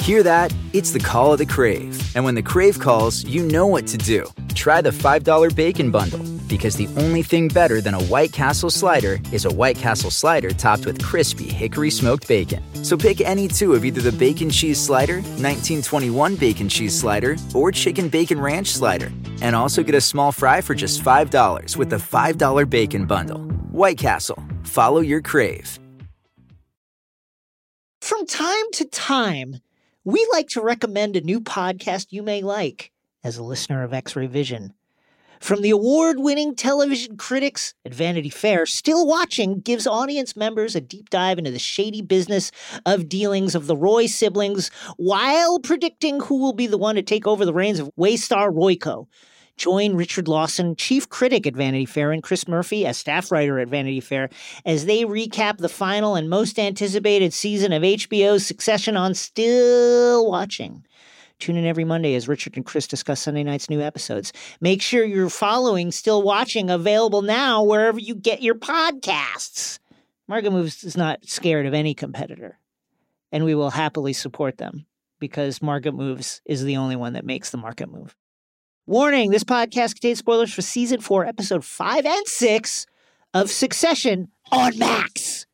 Hear that? It's the call of the Crave. And when the Crave calls, you know what to do. Try the $5 Bacon Bundle, because the only thing better than a White Castle slider is a White Castle slider topped with crispy hickory smoked bacon. So pick any two of either the Bacon Cheese Slider, 1921 Bacon Cheese Slider, or Chicken Bacon Ranch Slider. And also get a small fry for just $5 with the $5 Bacon Bundle. White Castle. Follow your Crave. From time to time, we like to recommend a new podcast you may like as a listener of X-Ray Vision. From the award-winning television critics at Vanity Fair, Still Watching gives audience members a deep dive into the shady business of dealings of the Roy siblings while predicting who will be the one to take over the reins of Waystar Royco. Join Richard Lawson, chief critic at Vanity Fair, and Chris Murphy, a staff writer at Vanity Fair, as they recap the final and most anticipated season of HBO's Succession on Still Watching. Tune in every Monday as Richard and Chris discuss Sunday night's new episodes. Make sure you're following Still Watching, available now wherever you get your podcasts. Market Moves is not scared of any competitor, and we will happily support them because Market Moves is the only one that makes the market move. Warning, this podcast contains spoilers for Season 4, Episode 5 and 6 of Succession on Max.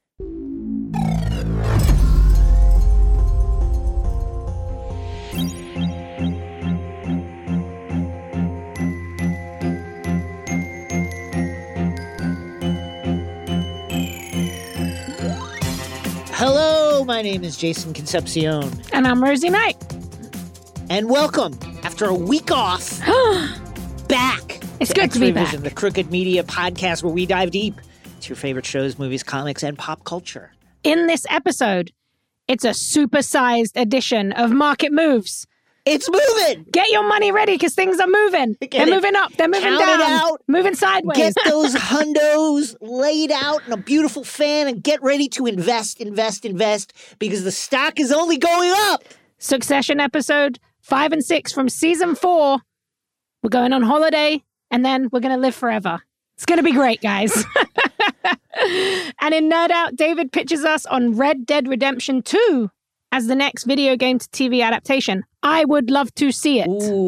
Hello, my name is Jason Concepcion. And I'm Rosie Knight. And welcome, after a week off, back. It's good to be back. The Crooked Media podcast where we dive deep to your favorite shows, movies, comics, and pop culture. In this episode, it's a supersized edition of Market Moves. It's moving! Get your money ready because things are moving. They're moving up. They're moving down. Out. Moving sideways. Get those hundos laid out in a beautiful fan and get ready to invest because the stock is only going up. Succession episode 5 and 6 from season 4. We're going on holiday and then we're going to live forever. It's going to be great, guys. And in Nerd Out, David pitches us on Red Dead Redemption 2 as the next video game to TV adaptation. I would love to see it.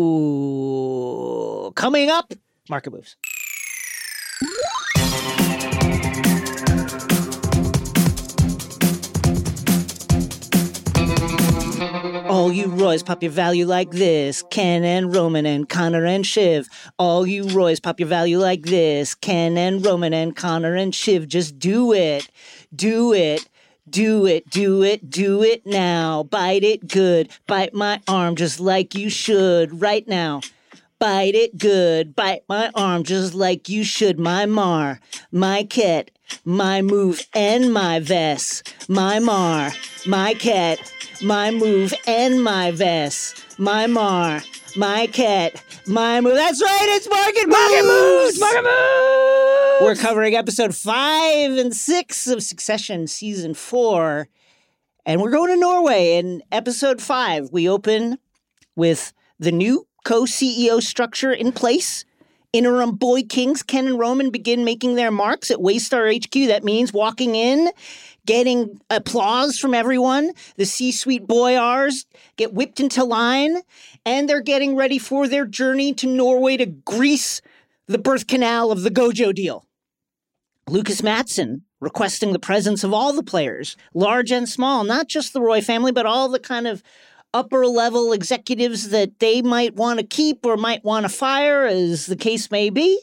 Ooh. Coming up, Market Moves. All you Roys pop your value like this. Ken and Roman and Connor and Shiv. All you Roys pop your value like this. Ken and Roman and Connor and Shiv. Just do it. Do it. Do it, do it, do it now. Bite it good. Bite my arm just like you should right now. Bite it good. Bite my arm just like you should. My Mar, my Ket, my move and my vest. My Mar, my Ket, my move and my vest. My Mar, my Ket, my move. That's right, it's Market Moves! Market Moves! We're covering episode 5 and 6 of Succession season 4. And we're going to Norway. In episode 5, we open with the new co-CEO structure in place. Interim boy kings Ken and Roman begin making their marks at Waystar HQ. That means walking in, getting applause from everyone. The C-suite boyars get whipped into line, and they're getting ready for their journey to Norway to grease the birth canal of the Gojo deal. Lucas Matson requesting the presence of all the players, large and small, not just the Roy family, but all the kind of upper-level executives that they might want to keep or might want to fire, as the case may be.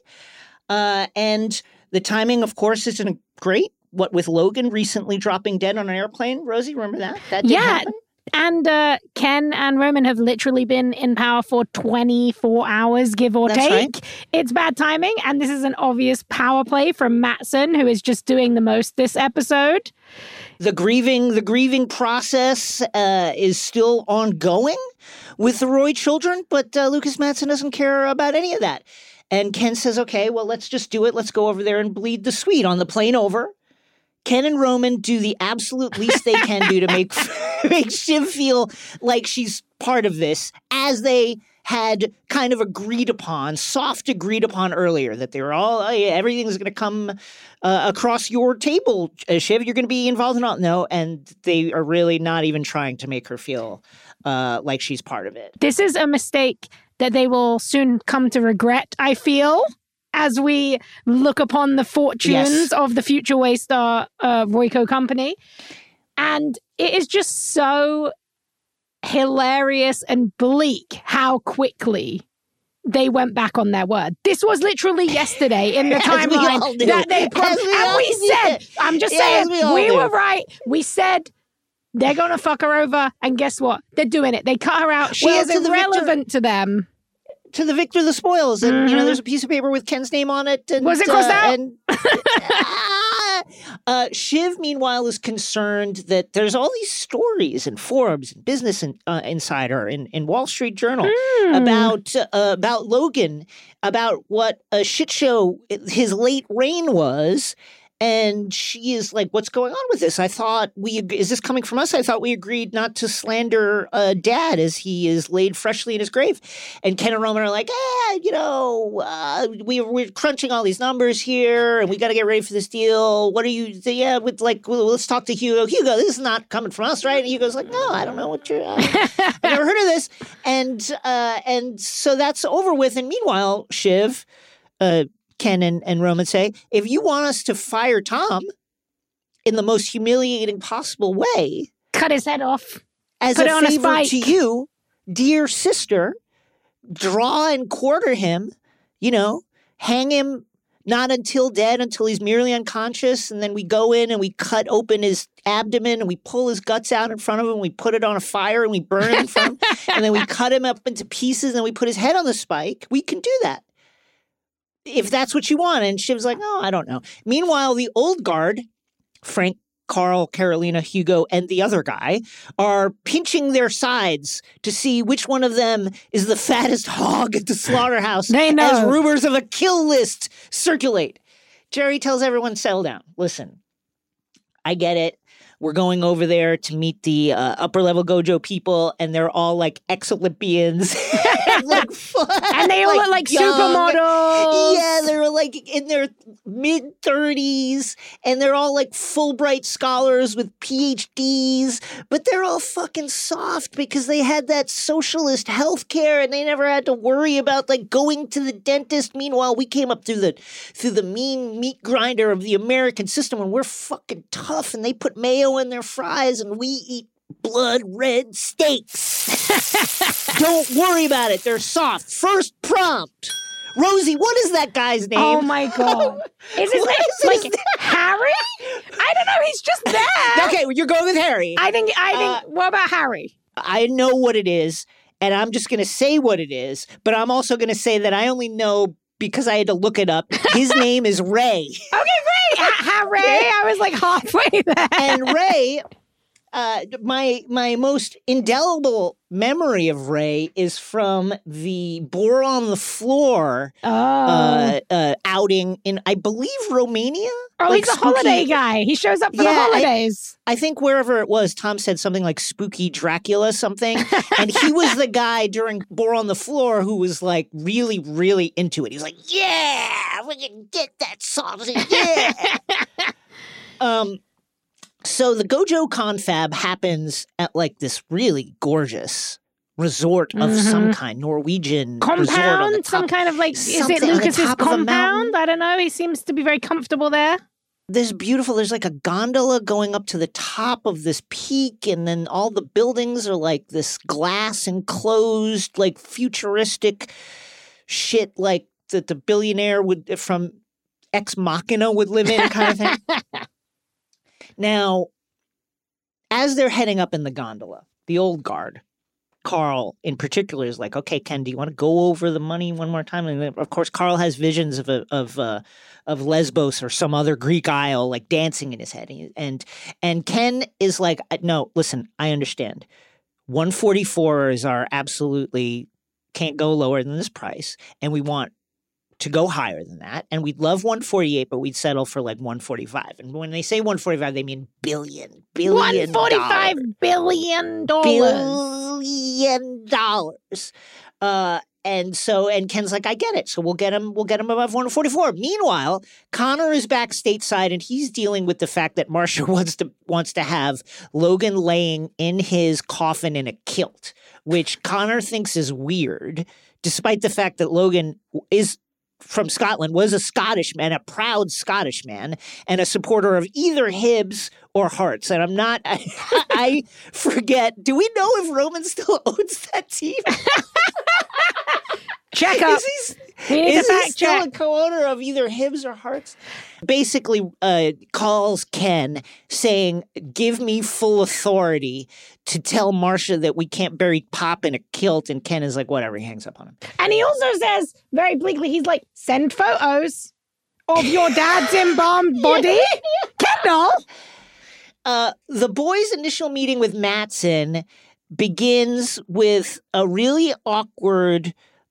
And the timing, of course, isn't great. What with Logan recently dropping dead on an airplane, Rosie, remember that? That did happen? And Ken and Roman have literally been in power for 24 hours, give or take. Right. It's bad timing, and this is an obvious power play from Matson, who is just doing the most this episode. The grieving process is still ongoing with the Roy children, but Lucas Matson doesn't care about any of that. And Ken says, okay, well, let's just do it. Let's go over there and bleed the sweet. On the plane over, Ken and Roman do the absolute least they can do to make Shiv feel like she's part of this, as they had kind of agreed upon earlier, that they were all, oh, yeah, everything's going to come across your table, Shiv. You're going to be involved in all. No, and they are really not even trying to make her feel like she's part of it. This is a mistake that they will soon come to regret, I feel, as we look upon the fortunes of the future Waystar Royco company. And it is just so hilarious and bleak how quickly they went back on their word. This was literally yesterday in the timeline that they and we said, I'm just saying, we were right. We said they're going to fuck her over. And guess what? They're doing it. They cut her out. She is irrelevant to them. To the victor, the spoils. And, there's a piece of paper with Ken's name on it. And, was it crossed out? Shiv, meanwhile, is concerned that there's all these stories in Forbes and Business Insider in Wall Street Journal about Logan, about what a shit show his late reign was. And she is like, what's going on with this? Is this coming from us? I thought we agreed not to slander Dad as he is laid freshly in his grave. And Ken and Roman are like, we're crunching all these numbers here and we got to get ready for this deal. What are you, let's talk to Hugo. Hugo, this is not coming from us, right? And Hugo's like, no, I don't know what you're, I've never heard of this. And so that's over with. And meanwhile, Shiv, Ken and Roman say, if you want us to fire Tom in the most humiliating possible way, cut his head off, as a favor to you, dear sister, draw and quarter him, hang him not until dead, until he's merely unconscious. And then we go in and we cut open his abdomen and we pull his guts out in front of him. And we put it on a fire and we burn it in front of him. And then we cut him up into pieces and we put his head on the spike. We can do that, if that's what you want. And Shiv's like, no, I don't know. Meanwhile, the old guard, Frank, Carl, Carolina, Hugo, and the other guy are pinching their sides to see which one of them is the fattest hog at the slaughterhouse. They know. As rumors of a kill list circulate. Jerry tells everyone, settle down. Listen, I get it. We're going over there to meet the upper level Gojo people, and they're all like ex-Olympians. And they all look like supermodels. Yeah, they're like in their mid-30s, and they're all like Fulbright scholars with PhDs, but they're all fucking soft because they had that socialist healthcare, and they never had to worry about like going to the dentist. Meanwhile, we came up through the mean meat grinder of the American system, and we're fucking tough, and they put mayo in their fries, and we eat blood red steaks. Don't worry about it. They're soft. First prompt. Rosie, what is that guy's name? Oh my God. Is his name Harry? I don't know. He's just there. Okay, well, you're going with Harry. I think, what about Harry? I know what it is, and I'm just going to say what it is, but I'm also going to say that I only know because I had to look it up. His name is Ray. Okay, Ray. Ray? I was like halfway there. And Ray, my most indelible memory of Ray is from the Boar on the Floor outing in, I believe, Romania. Oh, like he's a holiday guy. He shows up for the holidays. I think wherever it was, Tom said something like spooky Dracula something. And he was the guy during Boar on the Floor who was like really, really into it. He was like, yeah, we can get that sausage. Yeah. So the Gojo Confab happens at like this really gorgeous resort of some kind, Norwegian compound, some kind of like, is it Lucas's compound? I don't know. He seems to be very comfortable there. There's like a gondola going up to the top of this peak, and then all the buildings are like this glass enclosed, like futuristic shit, like that the billionaire from Ex Machina would live in, kind of thing. Now, as they're heading up in the gondola, the old guard, Carl in particular, is like, okay, Ken, do you want to go over the money one more time? And of course, Carl has visions of Lesbos or some other Greek isle, like dancing in his head. And Ken is like, no, listen, I understand. 144 is our absolutely can't go lower than this price. And we want to go higher than that. And we'd love 148, but we'd settle for like 145. And when they say 145, they mean billion. $145 billion. $1 billion. And Ken's like, I get it. So we'll get him above 144. Meanwhile, Connor is back stateside and he's dealing with the fact that Marcia wants to have Logan laying in his coffin in a kilt, which Connor thinks is weird, despite the fact that Logan is from Scotland, was a Scottish man, a proud Scottish man, and a supporter of either Hibs or Hearts. And I forget, do we know if Roman still owns that team? Check up. Is he still a co-owner of either Hibs or Hearts? Basically calls Ken saying, give me full authority to tell Marcia that we can't bury Pop in a kilt. And Ken is like, whatever, he hangs up on him. And he also says, very bleakly, he's like, send photos of your dad's embalmed body. Kendall! The boys' initial meeting with Matsson begins with a really awkward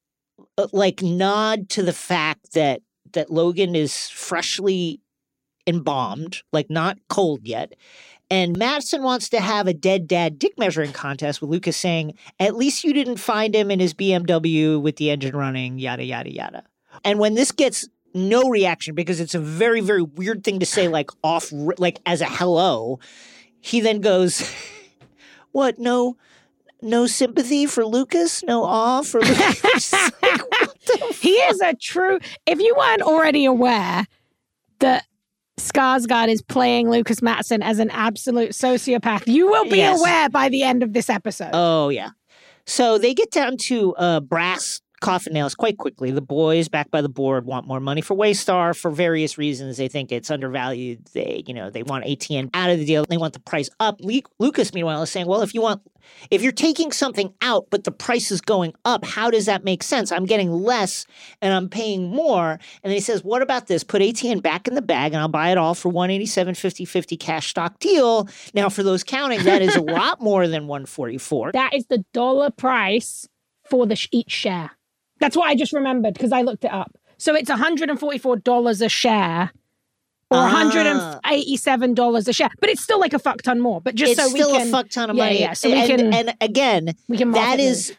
nod to the fact that Logan is freshly embalmed, like not cold yet. And Matsson wants to have a dead dad dick measuring contest with Lucas saying, at least you didn't find him in his BMW with the engine running, yada, yada, yada. And when this gets no reaction, because it's a very, very weird thing to say, like as a hello, he then goes, what, no sympathy for Lucas? No awe for Lucas? He is a true... If you weren't already aware that Skarsgård is playing Lucas Matsson as an absolute sociopath, you will be aware by the end of this episode. Oh, yeah. So they get down to brass coffin nails quite quickly. The boys, backed by the board, want more money for Waystar for various reasons. They think it's undervalued. They want ATN out of the deal. They want the price up. Lucas, meanwhile, is saying, well, if you're taking something out, but the price is going up, how does that make sense? I'm getting less and I'm paying more. And then he says, what about this? Put ATN back in the bag and I'll buy it all for $187.50 50 cash stock deal. Now, for those counting, that is a lot more than $144. That is the dollar price for each share. That's what I just remembered because I looked it up. So it's $144 a share or $187 a share. But it's still like a fuck ton more. But just it's so we can... It's still a fuck ton of money. Yeah, so we can... And again, we can that is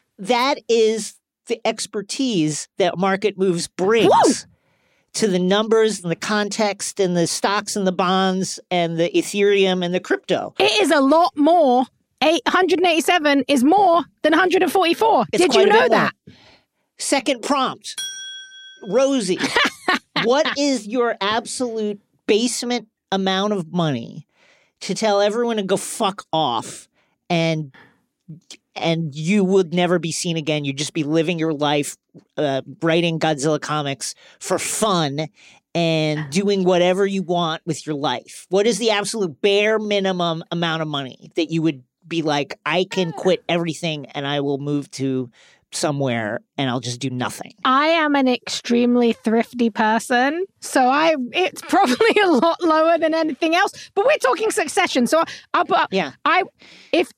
the expertise that Market Moves brings to the numbers and the context and the stocks and the bonds and the Ethereum and the crypto. It is a lot more. 187 is more than 144. Did you know that? Second prompt. Rosie, what is your absolute basement amount of money to tell everyone to go fuck off and you would never be seen again? You'd just be living your life writing Godzilla comics for fun and doing whatever you want with your life. What is the absolute bare minimum amount of money that you would be like, I can quit everything and I will move to somewhere and I'll just do nothing? I am an extremely thrifty person, so it's probably a lot lower than anything else. But we're talking Succession, so I'll put up. Yeah. If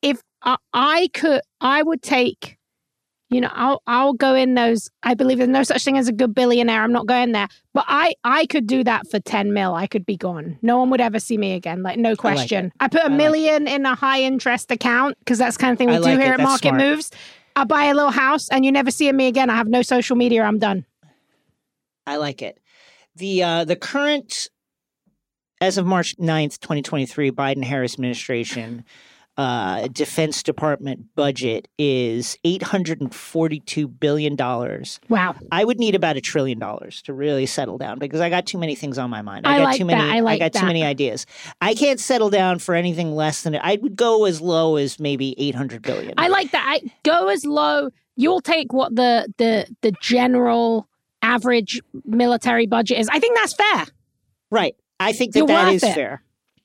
I could, I would take. I'll go in those. I believe there's no such thing as a good billionaire. I'm not going there. But I could do that for 10 mil. I could be gone. No one would ever see me again. Like, no question. I put $1 million in a high interest account because that's the kind of thing we do here at Market Moves. I'll buy a little house and you never see me again. I have no social media. I'm done. I like it. The current, as of March 9th, 2023, Biden-Harris administration Defense Department budget is $842 billion. Wow. I would need about $1 trillion to really settle down because I got too many things on my mind. I got too many ideas. I can't settle down for anything less than it. I would go as low as maybe $800 billion. I like that. I go as low. You'll take what the general average military budget is. I think that's fair. Right. I think that is fair.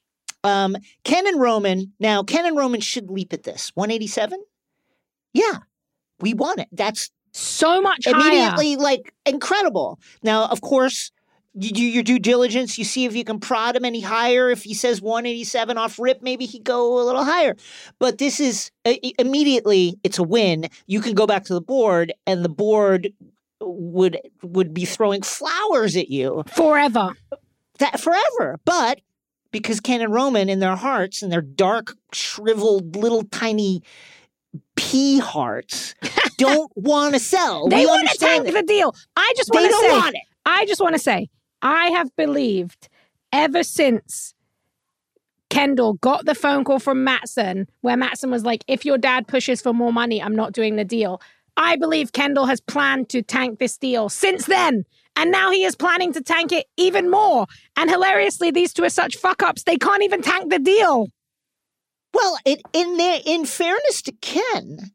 Ken and Roman should leap at this. 187? Yeah, we won it. That's so much immediately higher. Incredible. Now, of course, you do your due diligence. You see if you can prod him any higher. If he says 187 off rip, maybe he'd go a little higher. But this is immediately, it's a win. You can go back to the board and the board would be throwing flowers at you. Forever. Forever. But because Ken and Roman in their hearts and their dark, shriveled, little tiny pea hearts don't want to sell. They want to tank the deal. I just want to say. They don't want it. I just want to say, I have believed ever since Kendall got the phone call from Matsson, where Matsson was like, if your dad pushes for more money, I'm not doing the deal. I believe Kendall has planned to tank this deal since then. And now he is planning to tank it even more. And hilariously, these two are such fuck-ups, they can't even tank the deal. Well, in fairness to Ken,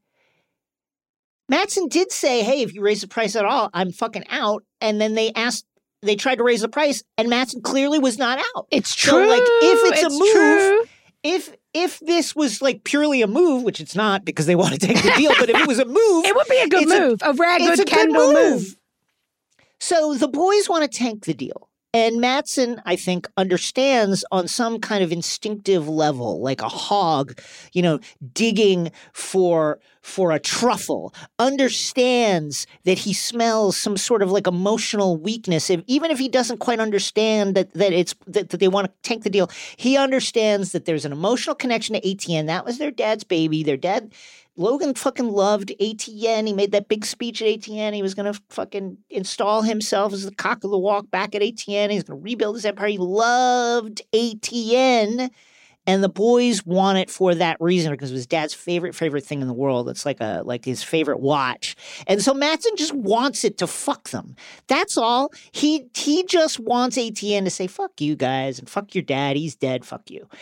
Matsson did say, hey, if you raise the price at all, I'm fucking out. And then they tried to raise the price, and Matsson clearly was not out. It's true. So, like, if it's a move, true. if this was like purely a move, which it's not because they want to take the deal, but if it was a move, it would be a good move, a rare good Kendall move. So the boys want to tank the deal. And Matsson, I think, understands on some kind of instinctive level, like a hog, digging for a truffle, understands that he smells some sort of like emotional weakness. Even if he doesn't quite understand that they want to tank the deal, he understands that there's an emotional connection to ATN. That was their dad's baby. Their dad, Logan, fucking loved ATN. He made that big speech at ATN. He was going to fucking install himself as the cock of the walk back at ATN. He's going to rebuild his empire. He loved ATN. And the boys want it for that reason, because it was Dad's favorite thing in the world. It's like his favorite watch. And so Matsson just wants it to fuck them. That's all. He just wants ATN to say, fuck you guys, and fuck your dad. He's dead. Fuck you.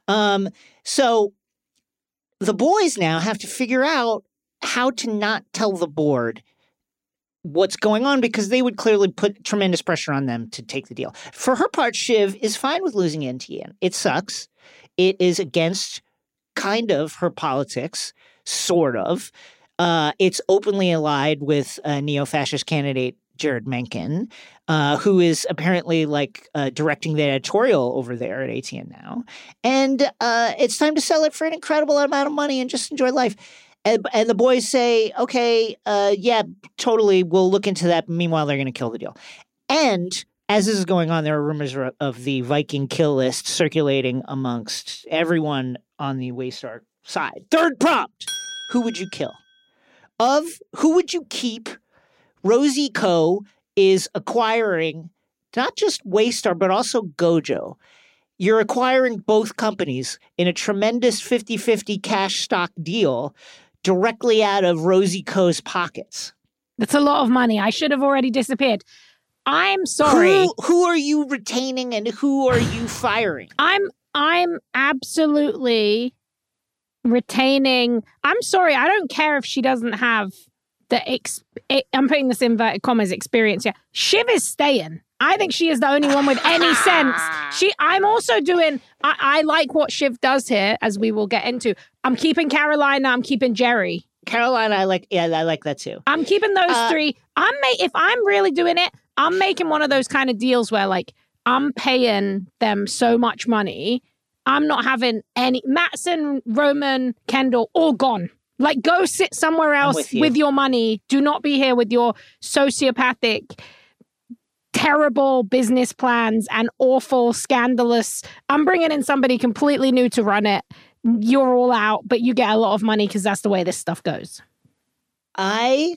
So the boys now have to figure out how to not tell the board what's going on, because they would clearly put tremendous pressure on them to take the deal. For her part, Shiv is fine with losing ATN. It sucks. It is against kind of her politics, sort of. It's openly allied with neo-fascist candidate Jared Mencken, who is apparently directing the editorial over there at ATN now. And it's time to sell it for an incredible amount of money and just enjoy life. And the boys say, okay, yeah, totally, we'll look into that. Meanwhile, they're going to kill the deal. And as this is going on, there are rumors of the Viking kill list circulating amongst everyone on the Waystar side. Third prompt. Who would you kill? Who would you keep? Rosie Co. is acquiring not just Waystar, but also Gojo. You're acquiring both companies in a tremendous 50-50 cash stock deal directly out of Rosie Co.'s pockets. That's a lot of money. I should have already disappeared. I'm sorry. Who are you retaining and who are you firing? I'm absolutely retaining. I'm sorry. I don't care if she doesn't have I'm putting this in inverted commas experience here. Shiv is staying. I think she is the only one with any sense. I'm also doing, I like what Shiv does here, as we will get into. I'm keeping Carolina. I'm keeping Jerry. Carolina, I like that too. I'm keeping those three. If I'm really doing it, I'm making one of those kind of deals where I'm paying them so much money. I'm not having any. Matsson, Roman, Kendall, all gone. Go sit somewhere else with your money. Do not be here with your sociopathic, terrible business plans and awful, scandalous. I'm bringing in somebody completely new to run it. You're all out, but you get a lot of money because that's the way this stuff goes. I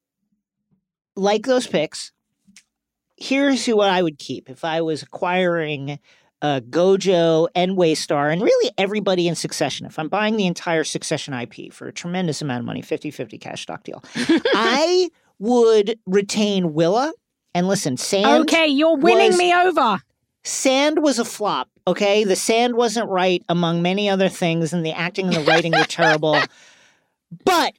like those picks. Here's who I would keep if I was acquiring Gojo and Waystar and really everybody in Succession. If I'm buying the entire Succession IP for a tremendous amount of money, 50-50 cash stock deal, I would retain Willa. And listen, Sand. Okay, you're winning me over. Sand was a flop. Okay, the sand wasn't right among many other things, and the acting and the writing were terrible. But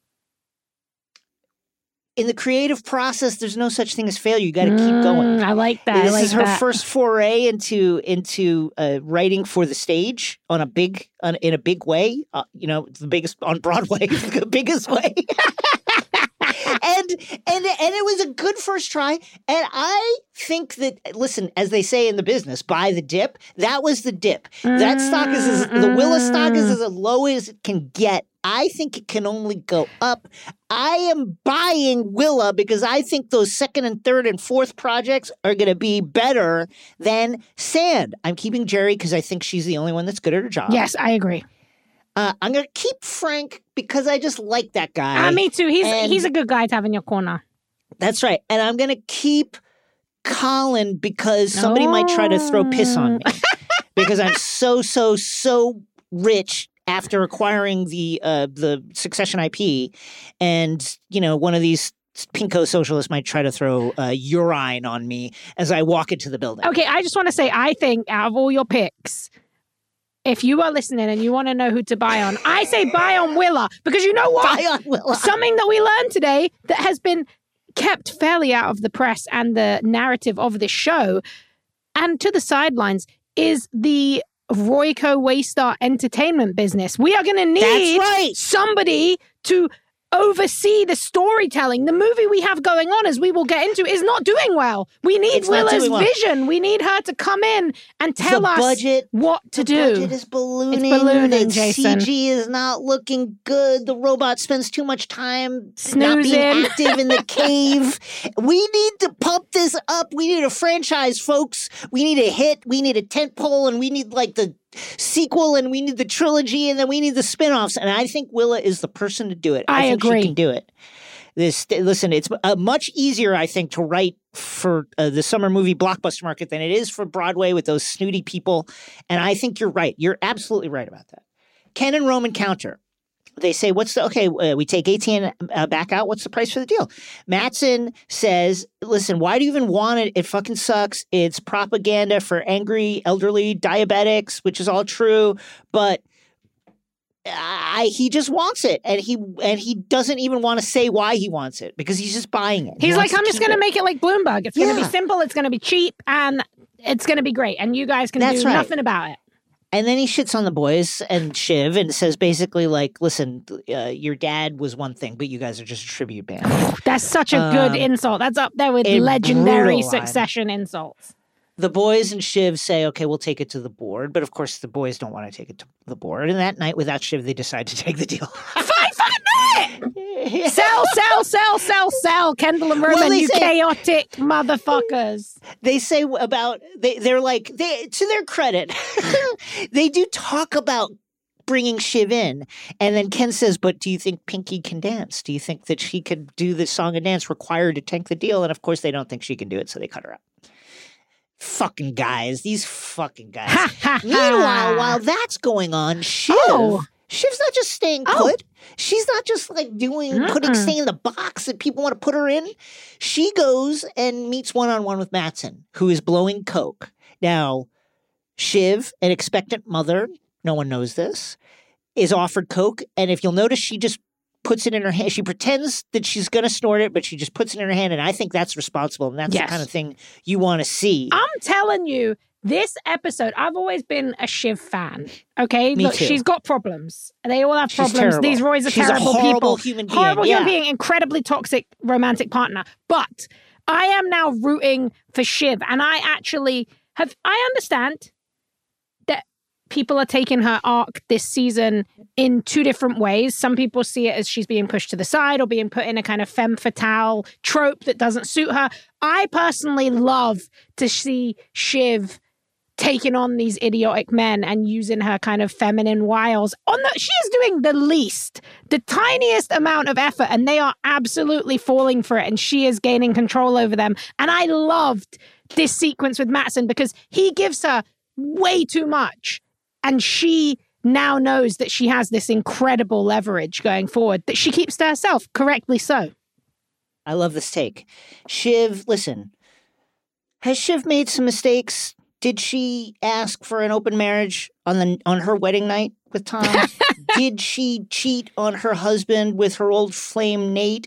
in the creative process, there's no such thing as failure. You got to keep going. I like that. This is her first foray into writing for the stage in a big way. The biggest on Broadway, the biggest way. And it was a good first try. And I think that, listen, as they say in the business, buy the dip. That was the dip. That stock the Willa stock is as low as it can get. I think it can only go up. I am buying Willa because I think those second and third and fourth projects are going to be better than Sand. I'm keeping Jerry because I think she's the only one that's good at her job. Yes, I agree. I'm going to keep Frank because I just like that guy. Me too. He's a good guy to have in your corner. That's right. And I'm going to keep Colin because somebody might try to throw piss on me. Because I'm so rich after acquiring the Succession IP. And, one of these pinko socialists might try to throw urine on me as I walk into the building. Okay, I just want to say, I think out of all your picks, if you are listening and you want to know who to buy on, I say buy on Willa. Because you know what? Buy on Willa. Something that we learned today that has been kept fairly out of the press and the narrative of this show and to the sidelines is the Royco Waystar entertainment business. We are going to need somebody to oversee the storytelling. The movie we have going on, as we will get into, is not doing well. We need Willa's vision. We need her to come in and tell us what to do. The budget is ballooning. It's ballooning, the Jason. CG is not looking good. The robot spends too much time snoozing, not being active in the cave. We need to pump this up. We need a franchise, folks. We need a hit. We need a tentpole, and we need the sequel, and we need the trilogy, and then we need the spinoffs. And I think Willa is the person to do it. I think agree. She can do it. Listen, it's much easier, I think, to write for the summer movie blockbuster market than it is for Broadway with those snooty people. And I think you're right. You're absolutely right about that. Ken and Roman counter. They say, we take ATN back out. What's the price for the deal? Matsson says, listen, why do you even want it? It fucking sucks. It's propaganda for angry elderly diabetics, which is all true. But he just wants it. And he doesn't even want to say why he wants it because he's just buying it. He's like, I'm just going to make it like Bloomberg. It's going to be simple. It's going to be cheap. And it's going to be great. And you guys can do nothing about it. And then he shits on the boys and Shiv and says basically listen, your dad was one thing, but you guys are just a tribute band. That's such a good insult. That's up there with legendary Succession insults. The boys and Shiv say, okay, we'll take it to the board. But of course, the boys don't want to take it to the board. And that night without Shiv, they decide to take the deal. Fine, fucking do it! Sell, Kendall and Roman, you chaotic motherfuckers. They say they're like, to their credit, they do talk about bringing Shiv in. And then Ken says, but do you think Pinky can dance? Do you think that she could do the song and dance required to tank the deal? And of course, they don't think she can do it, so they cut her out. Fucking guys. These fucking guys. Meanwhile, while that's going on, Shiv's not just staying put. She's not just staying in the box that people want to put her in. She goes and meets one-on-one with Matsson, who is blowing coke. Now, Shiv, an expectant mother, no one knows this, is offered coke. And if you'll notice, she just puts it in her hand. She pretends that she's going to snort it, but she just puts it in her hand. And I think that's responsible. And that's the kind of thing you want to see. I'm telling you, this episode, I've always been a Shiv fan. Okay? Me too. She's got problems. They all have problems. Terrible. These Roys are terrible people. people. Human being. Horrible human being, incredibly toxic romantic partner. But I am now rooting for Shiv. And I actually I understand that people are taking her arc this season in two different ways. Some people see it as she's being pushed to the side or being put in a kind of femme fatale trope that doesn't suit her. I personally love to see Shiv taking on these idiotic men and using her kind of feminine wiles. She is doing the tiniest amount of effort, and they are absolutely falling for it, and she is gaining control over them. And I loved this sequence with Matsson because he gives her way too much, and she now knows that she has this incredible leverage going forward that she keeps to herself, correctly so. I love this take. Shiv, listen, has Shiv made some mistakes? Did she ask for an open marriage on her wedding night with Tom? Did she cheat on her husband with her old flame Nate,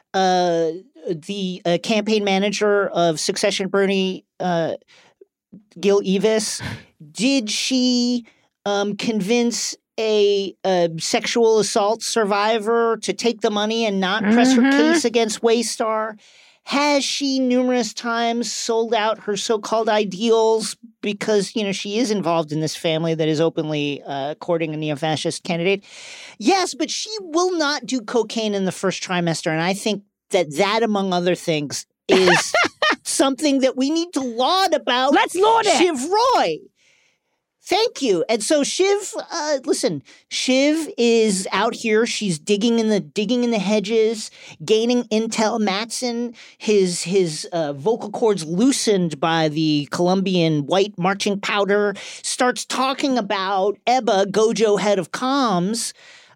the campaign manager of Succession Bernie, Gil Evis? Did she convince a sexual assault survivor to take the money and not press her case against Waystar? Has she numerous times sold out her so-called ideals because, she is involved in this family that is openly courting a neo-fascist candidate? Yes, but she will not do cocaine in the first trimester. And I think that among other things, is something that we need to laud about. Let's laud it. Shiv Roy. Thank you. And so Shiv, listen, Shiv is out here. She's digging in the hedges, gaining intel. Matsson, his vocal cords loosened by the Colombian white marching powder, starts talking about Ebba, Gojo head of comms,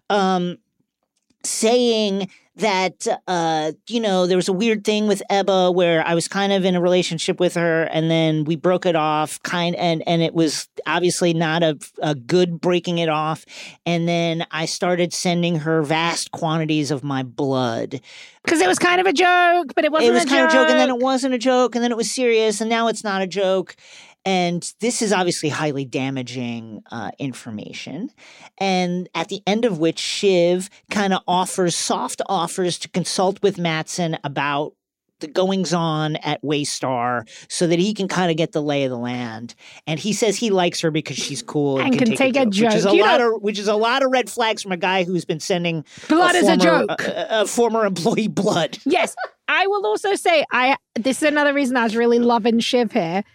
saying that, there was a weird thing with Ebba where I was kind of in a relationship with her and then we broke it off and it was obviously not a good breaking it off. And then I started sending her vast quantities of my blood. Because it was kind of a joke, but it wasn't a joke. It was kind of a joke and then it wasn't a joke and then it was serious and now it's not a joke. And this is obviously highly damaging information. And at the end of which Shiv kind of soft offers to consult with Matsson about the goings-on at Waystar so that he can kind of get the lay of the land. And he says he likes her because she's cool and can take a joke. Which is a lot of red flags from a guy who's been sending blood as a joke. A former employee blood. Yes. I will also say, this is another reason I was really loving Shiv here.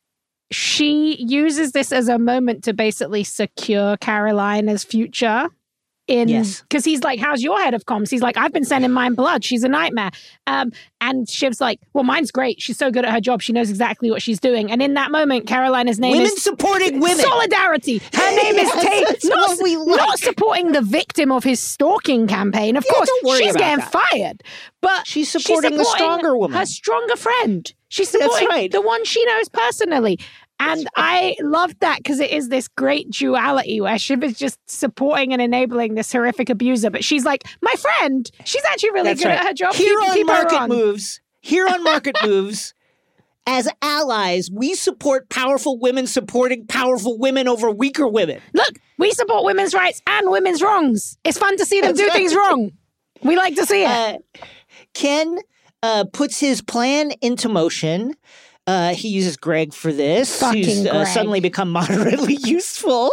She uses this as a moment to basically secure Carolina's future. Because he's like, how's your head of comms? He's like, I've been sending mine blood. She's a nightmare. And Shiv's like, well, mine's great. She's so good at her job. She knows exactly what she's doing. And in that moment, Carolina's name women is... supporting women. Solidarity. Her name is Tate. Not supporting the victim of his stalking campaign. Of course, she's getting fired. But she's supporting the stronger woman. Her stronger friend. She's supporting the one she knows personally. And I love that because it is this great duality where Shiv is just supporting and enabling this horrific abuser. But she's like, my friend, she's actually really good at her job. Here on Market Moves, as allies, we support powerful women supporting powerful women over weaker women. Look, we support women's rights and women's wrongs. It's fun to see them do things wrong. We like to see it. Ken puts his plan into motion. He uses Greg for this, who's suddenly become moderately useful.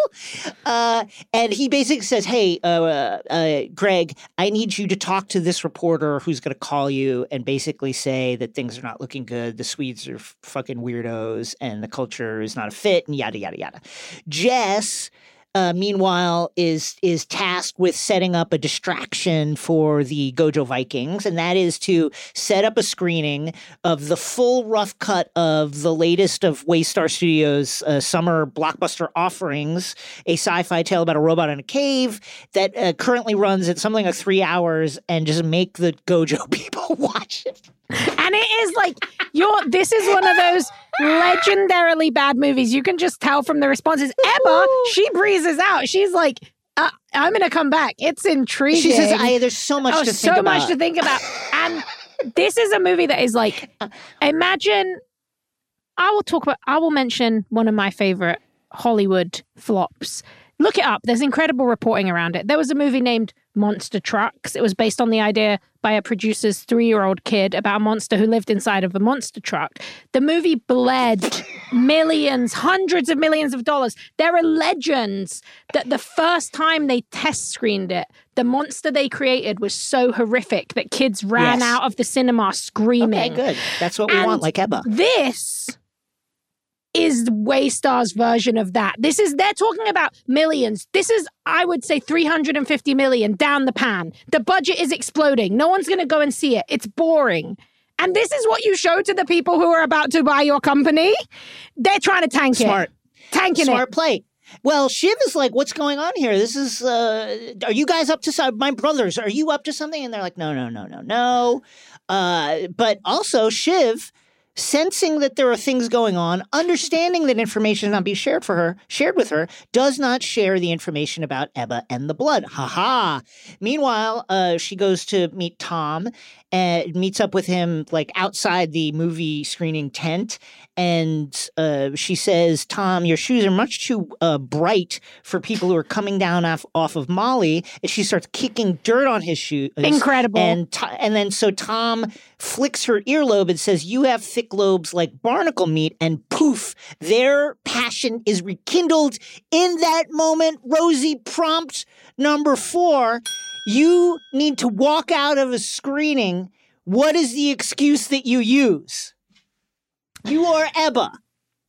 And he basically says, hey, Greg, I need you to talk to this reporter who's going to call you and basically say that things are not looking good. The Swedes are fucking weirdos and the culture is not a fit and yada, yada, yada. Jess... meanwhile, is tasked with setting up a distraction for the Gojo Vikings, and that is to set up a screening of the full rough cut of the latest of Waystar Studios' summer blockbuster offerings, a sci-fi tale about a robot in a cave that currently runs at something like 3 hours, and just make the Gojo people watch it. And it is like, this is one of those legendarily bad movies. You can just tell from the responses. Ebba, she breezes out. She's like, I'm going to come back. It's intriguing. She says, there's so much to think about. So much to think about. And this is a movie that is like, imagine, I will mention one of my favorite Hollywood flops. Look it up. There's incredible reporting around it. There was a movie named Monster Trucks. It was based on the idea by a producer's 3-year-old kid about a monster who lived inside of a monster truck. The movie bled millions, hundreds of millions of dollars. There are legends that the first time they test screened it, the monster they created was so horrific that kids ran out of the cinema screaming. Okay, good. That's what we want, like Ebba. This is Waystar's version of that. They're talking about millions. This is, I would say, 350 million down the pan. The budget is exploding. No one's going to go and see it. It's boring. And this is what you show to the people who are about to buy your company? They're trying to tank it. Tanking it. Smart play. Well, Shiv is like, what's going on here? This is, are you guys up to something? My brothers, are you up to something? And they're like, no. But also Shiv, sensing that there are things going on, understanding that information is not being shared with her, does not share the information about Ebba and the blood. Ha. Meanwhile, she goes to meet Tom and meets up with him like outside the movie screening tent. And she says, Tom, your shoes are much too bright for people who are coming down off of Molly. And she starts kicking dirt on his shoes. Incredible. And then so Tom flicks her earlobe and says, you have thick lobes like barnacle meat. And poof, their passion is rekindled in that moment. Rosie, prompt number 4. You need to walk out of a screening. What is the excuse that you use? You are Ebba.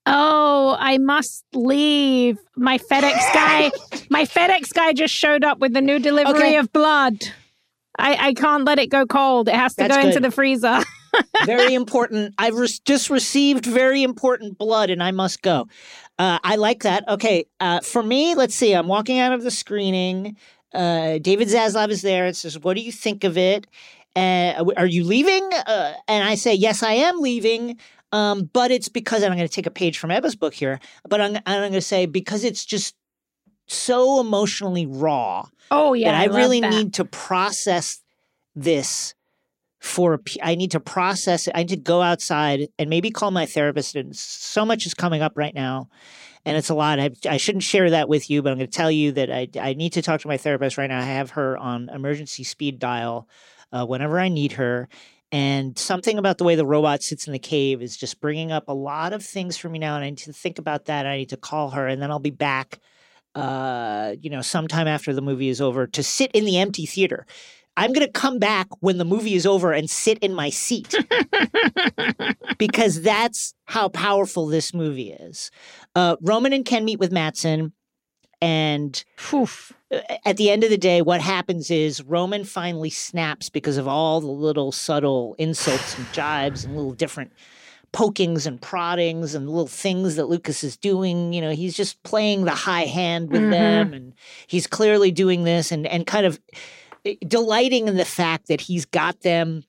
Oh, I must leave. My FedEx guy just showed up with the new delivery of blood. I can't let it go cold. It has to go into the freezer. Very important. I've just received very important blood and I must go. I like that. Okay. For me, let's see. I'm walking out of the screening. David Zaslav is there. It says, what do you think of it? Are you leaving? And I say, yes, I am leaving. But it's because, and I'm going to take a page from Ebba's book here, but I'm going to say because it's just so emotionally raw. Oh, yeah. That I really need to process this I need to process it. I need to go outside and maybe call my therapist. And so much is coming up right now. And it's a lot. I shouldn't share that with you, but I'm going to tell you that I need to talk to my therapist right now. I have her on emergency speed dial whenever I need her. And something about the way the robot sits in the cave is just bringing up a lot of things for me now. And I need to think about that. I need to call her and then I'll be back, sometime after the movie is over to sit in the empty theater. I'm going to come back when the movie is over and sit in my seat because that's how powerful this movie is. Roman and Ken meet with Matsson, and at the end of the day, what happens is Roman finally snaps because of all the little subtle insults and jibes and little different pokings and proddings and little things that Lucas is doing. You know, he's just playing the high hand with them, and he's clearly doing this and kind of delighting in the fact that he's got them,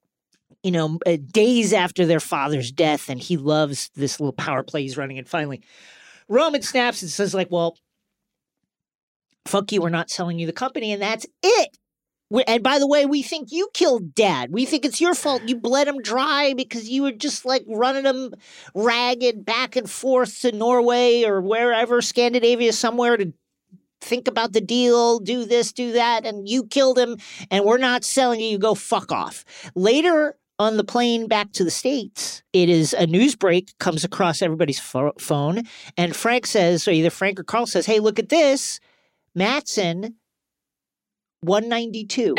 days after their father's death, and he loves this little power play he's running. And finally, Roman snaps and says, well, fuck you, we're not selling you the company, and that's it. And by the way, we think you killed Dad. We think it's your fault. You bled him dry because you were just running him ragged back and forth to Norway or wherever, Scandinavia, somewhere to think about the deal, do this, do that, and you killed him, and we're not selling you. Go fuck off. Later on the plane back to the States, it is a news break comes across everybody's phone, and Frank says, or either Frank or Carl says, hey, look at this. Matsson, 192.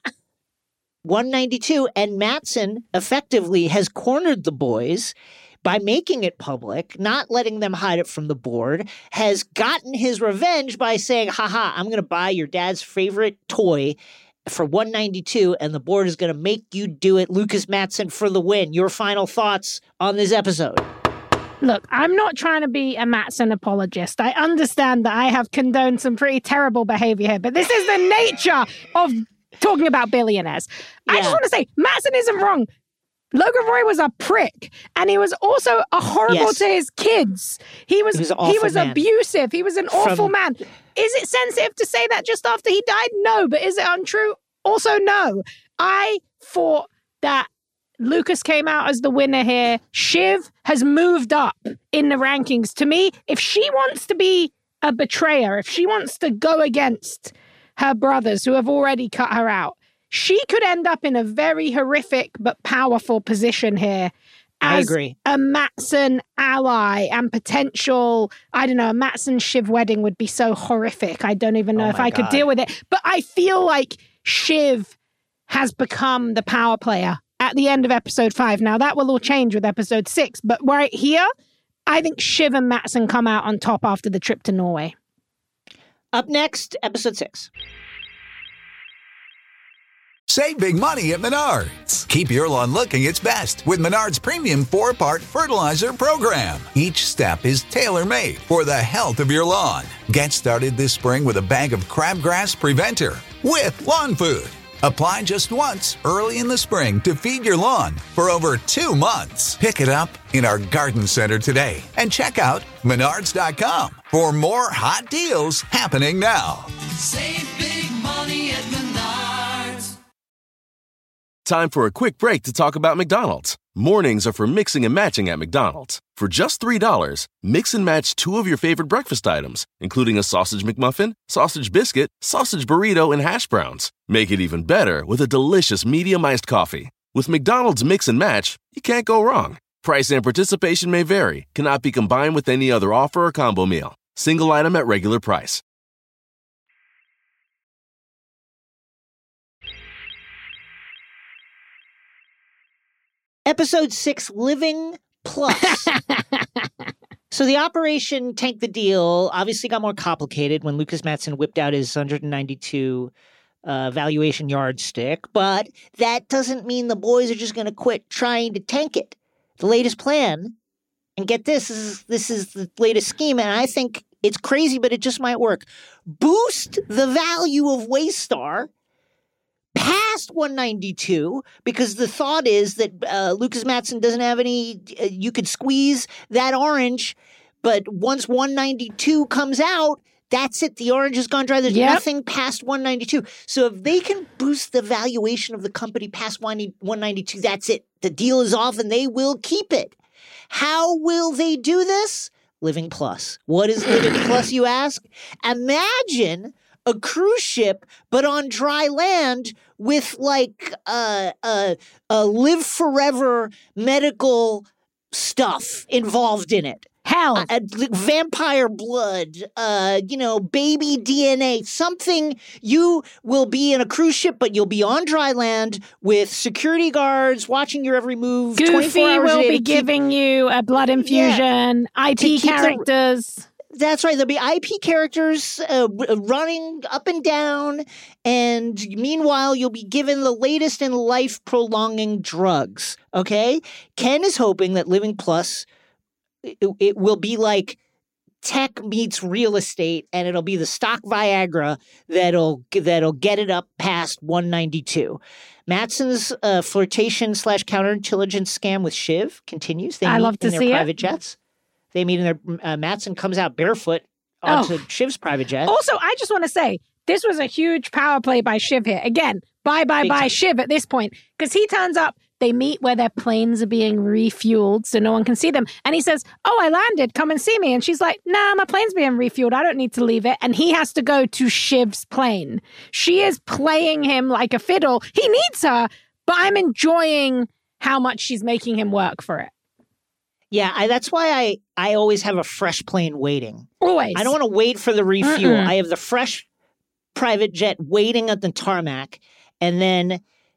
192, and Matsson effectively has cornered the boys by making it public, not letting them hide it from the board, has gotten his revenge by saying, haha, I'm going to buy your dad's favorite toy for 192, and the board is going to make you do it. Lucas Matsson for the win. Your final thoughts on this episode? Look, I'm not trying to be a Matsson apologist. I understand that I have condoned some pretty terrible behavior here, but this is the nature of talking about billionaires. Yeah. I just want to say, Matsson isn't wrong. Logan Roy was a prick, and he was also horrible to his kids. He was abusive. He was an awful man. Is it sensitive to say that just after he died? No. But is it untrue? Also, no. I thought that Lucas came out as the winner here. Shiv has moved up in the rankings. To me, if she wants to be a betrayer, if she wants to go against her brothers who have already cut her out, she could end up in a very horrific but powerful position here as a Matsson ally and potential, a Matsson-Shiv wedding would be so horrific. I don't even know if I could deal with it. But I feel like Shiv has become the power player at the end of episode 5. Now, that will all change with episode 6. But right here, I think Shiv and Matsson come out on top after the trip to Norway. Up next, episode 6. Save big money at Menards. Keep your lawn looking its best with Menards Premium 4-Part Fertilizer Program. Each step is tailor-made for the health of your lawn. Get started this spring with a bag of crabgrass preventer with lawn food. Apply just once early in the spring to feed your lawn for over 2 months. Pick it up in our garden center today and check out Menards.com for more hot deals happening now. Save big money at Menards. Time for a quick break to talk about McDonald's. Mornings are for mixing and matching at McDonald's. For just $3, mix and match 2 of your favorite breakfast items, including a sausage McMuffin, sausage biscuit, sausage burrito, and hash browns. Make it even better with a delicious medium iced coffee. With McDonald's Mix and Match, you can't go wrong. Price and participation may vary, cannot be combined with any other offer or combo meal. Single item at regular price. Episode 6, Living Plus. So the operation tanked the deal, obviously got more complicated when Lucas Matson whipped out his 192 valuation yardstick, but that doesn't mean the boys are just going to quit trying to tank it. The latest plan, and get this is the latest scheme, and I think it's crazy, but it just might work. Boost the value of Waystar past 192, because the thought is that Lucas Matson doesn't have any, you could squeeze that orange, but once 192 comes out, that's it. The orange has gone dry. There's nothing past 192. So if they can boost the valuation of the company past 192, that's it. The deal is off and they will keep it. How will they do this? Living Plus. What is Living Plus, you ask? Imagine a cruise ship, but on dry land with like a live forever medical stuff involved in it. Hell. Vampire blood, baby DNA, something. You will be in a cruise ship, but you'll be on dry land with security guards watching your every move. Goofy will be giving you a blood infusion, IP characters. That's right. There'll be IP characters running up and down, and meanwhile, you'll be given the latest in life-prolonging drugs, okay? Ken is hoping that Living Plus, it will be like tech meets real estate, and it'll be the stock Viagra that'll get it up past 192. Matson's flirtation / counterintelligence scam with Shiv continues. They meet in their private jets. They meet in their Matson comes out barefoot onto Shiv's private jet. Also, I just want to say, this was a huge power play by Shiv here. Again, bye Shiv at this point. Because he turns up, they meet where their planes are being refueled so no one can see them. And he says, oh, I landed, come and see me. And she's like, nah, my plane's being refueled. I don't need to leave it. And he has to go to Shiv's plane. She is playing him like a fiddle. He needs her, but I'm enjoying how much she's making him work for it. Yeah, that's why I always have a fresh plane waiting. Always. I don't want to wait for the refuel. I have the fresh private jet waiting at the tarmac, and then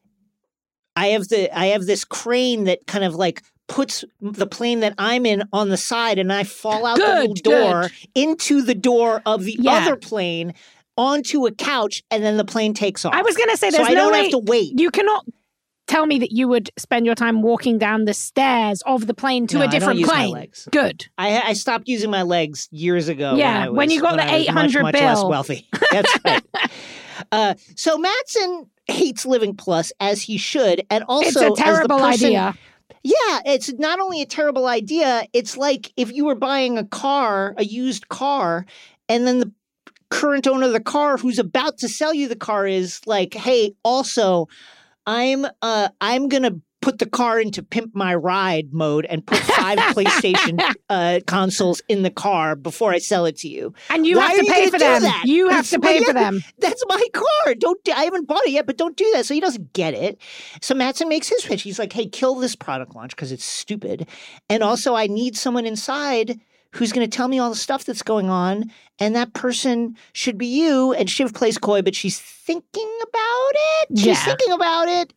I have this crane that kind of like puts the plane that I'm in on the side, and I fall out the little door into the door of the other plane onto a couch, and then the plane takes off. I was going to say, there's I don't have to wait. You cannot tell me that you would spend your time walking down the stairs of the plane to a different plane. I don't use my legs. Good. I stopped using my legs years ago. Yeah, when you got the 800 much bill. Less wealthy. That's right. So Matson hates Living Plus, as he should, and also it's a terrible idea. Yeah, it's not only a terrible idea. It's like if you were buying a used car, and then the current owner of the car, who's about to sell you the car, is like, "Hey, also, I'm gonna put the car into pimp my ride mode and put 5 PlayStation consoles in the car before I sell it to you." And you have to pay for them. You have to pay for them. That's my car. I haven't bought it yet, but don't do that. So he doesn't get it. So Matson makes his pitch. He's like, hey, kill this product launch because it's stupid. And also I need someone inside who's going to tell me all the stuff that's going on, and that person should be you. And Shiv plays coy, but she's thinking about it. She's thinking about it.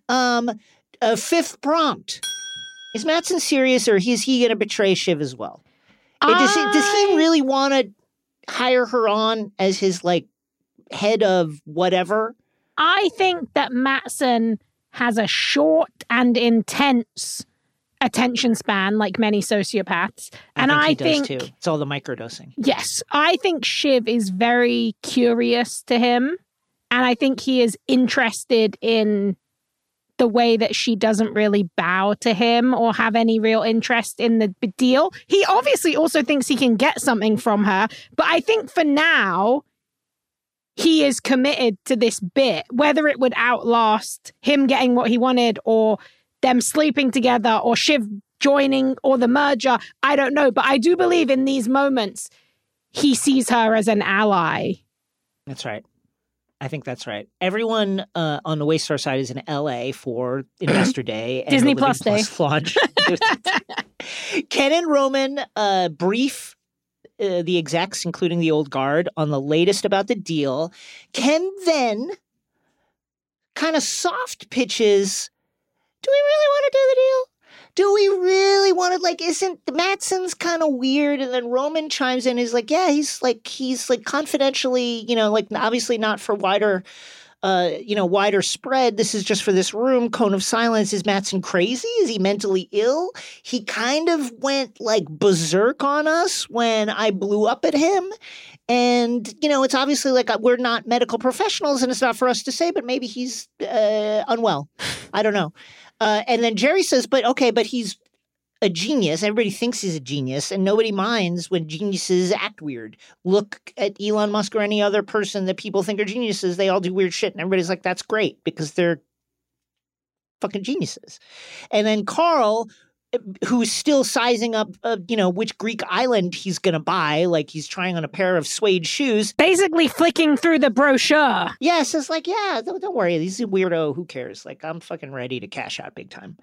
Fifth prompt. Is Matson serious, or is he going to betray Shiv as well? Does he really want to hire her on as his, like, head of whatever? I think that Matson has a short and intense attention span, like many sociopaths. I think he does too. It's all the microdosing. Yes. I think Shiv is very curious to him, and I think he is interested in the way that she doesn't really bow to him or have any real interest in the deal. He obviously also thinks he can get something from her, but I think for now, he is committed to this bit, whether it would outlast him getting what he wanted or them sleeping together or Shiv joining or the merger. I don't know, but I do believe in these moments, he sees her as an ally. That's right. I think that's right. Everyone on the Waystar side is in LA for Investor Day and Disney Plus Day launch. Ken and Roman brief the execs, including the old guard, on the latest about the deal. Ken then kind of soft pitches, do we really want to do the deal? do we really want to, like, isn't Matsson's kind of weird? And then Roman chimes in, he's like, yeah, he's like confidentially, like obviously not for wider spread. This is just for this room. Cone of silence. Is Matsson crazy? Is he mentally ill? He kind of went like berserk on us when I blew up at him. And, it's obviously like we're not medical professionals and it's not for us to say, but maybe he's unwell. I don't know. And then Jerry says, but he's a genius. Everybody thinks he's a genius and nobody minds when geniuses act weird. Look at Elon Musk or any other person that people think are geniuses. They all do weird shit. And everybody's like, that's great because they're fucking geniuses. And then Carl, who's still sizing up, which Greek island he's going to buy. Like he's trying on a pair of suede shoes. Basically flicking through the brochure. Yes, it's like, yeah, don't worry. He's a weirdo. Who cares? Like, I'm fucking ready to cash out big time.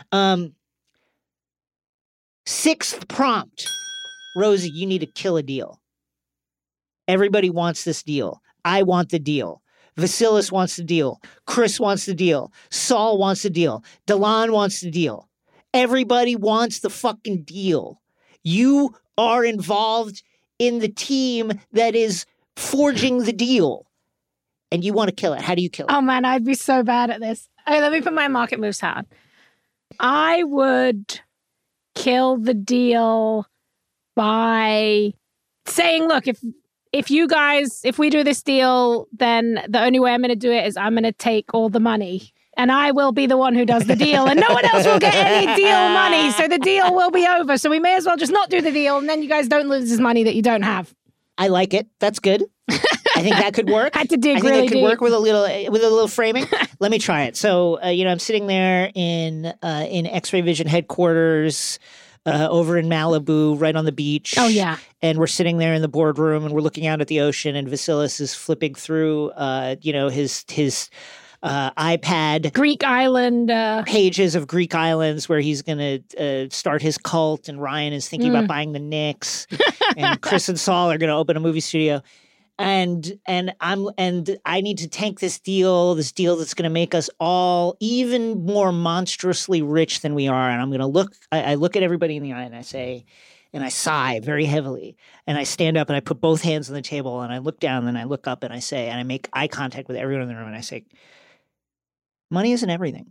Sixth prompt. Rosie, you need to kill a deal. Everybody wants this deal. I want the deal. Vasilis wants the deal. Chris wants the deal. Saul wants the deal. Delon wants the deal. Everybody wants the fucking deal. You are involved in the team that is forging the deal. And you want to kill it. How do you kill it? Oh, man, I'd be so bad at this. Okay, let me put my market moves hat. I would kill the deal by saying, look, if we do this deal, then the only way I'm going to do it is I'm going to take all the money. And I will be the one who does the deal. And no one else will get any deal money. So the deal will be over. So we may as well just not do the deal. And then you guys don't lose this money that you don't have. I like it. That's good. I think that could work. Had to dig I think really it could deep. work with a little framing. Let me try it. So, I'm sitting there in X-Ray Vision headquarters over in Malibu, right on the beach. Oh, yeah. And we're sitting there in the boardroom and we're looking out at the ocean and Vasilis is flipping through, his iPad Greek island pages of Greek islands where he's going to start his cult, and Ryan is thinking about buying the Knicks, and Chris and Saul are going to open a movie studio, and I need to tank this deal that's going to make us all even more monstrously rich than we are. And I'm going to look. I look at everybody in the eye and I say. And I sigh very heavily, and I stand up and I put both hands on the table and I look down and I look up and I say, and I make eye contact with everyone in the room and I say, money isn't everything.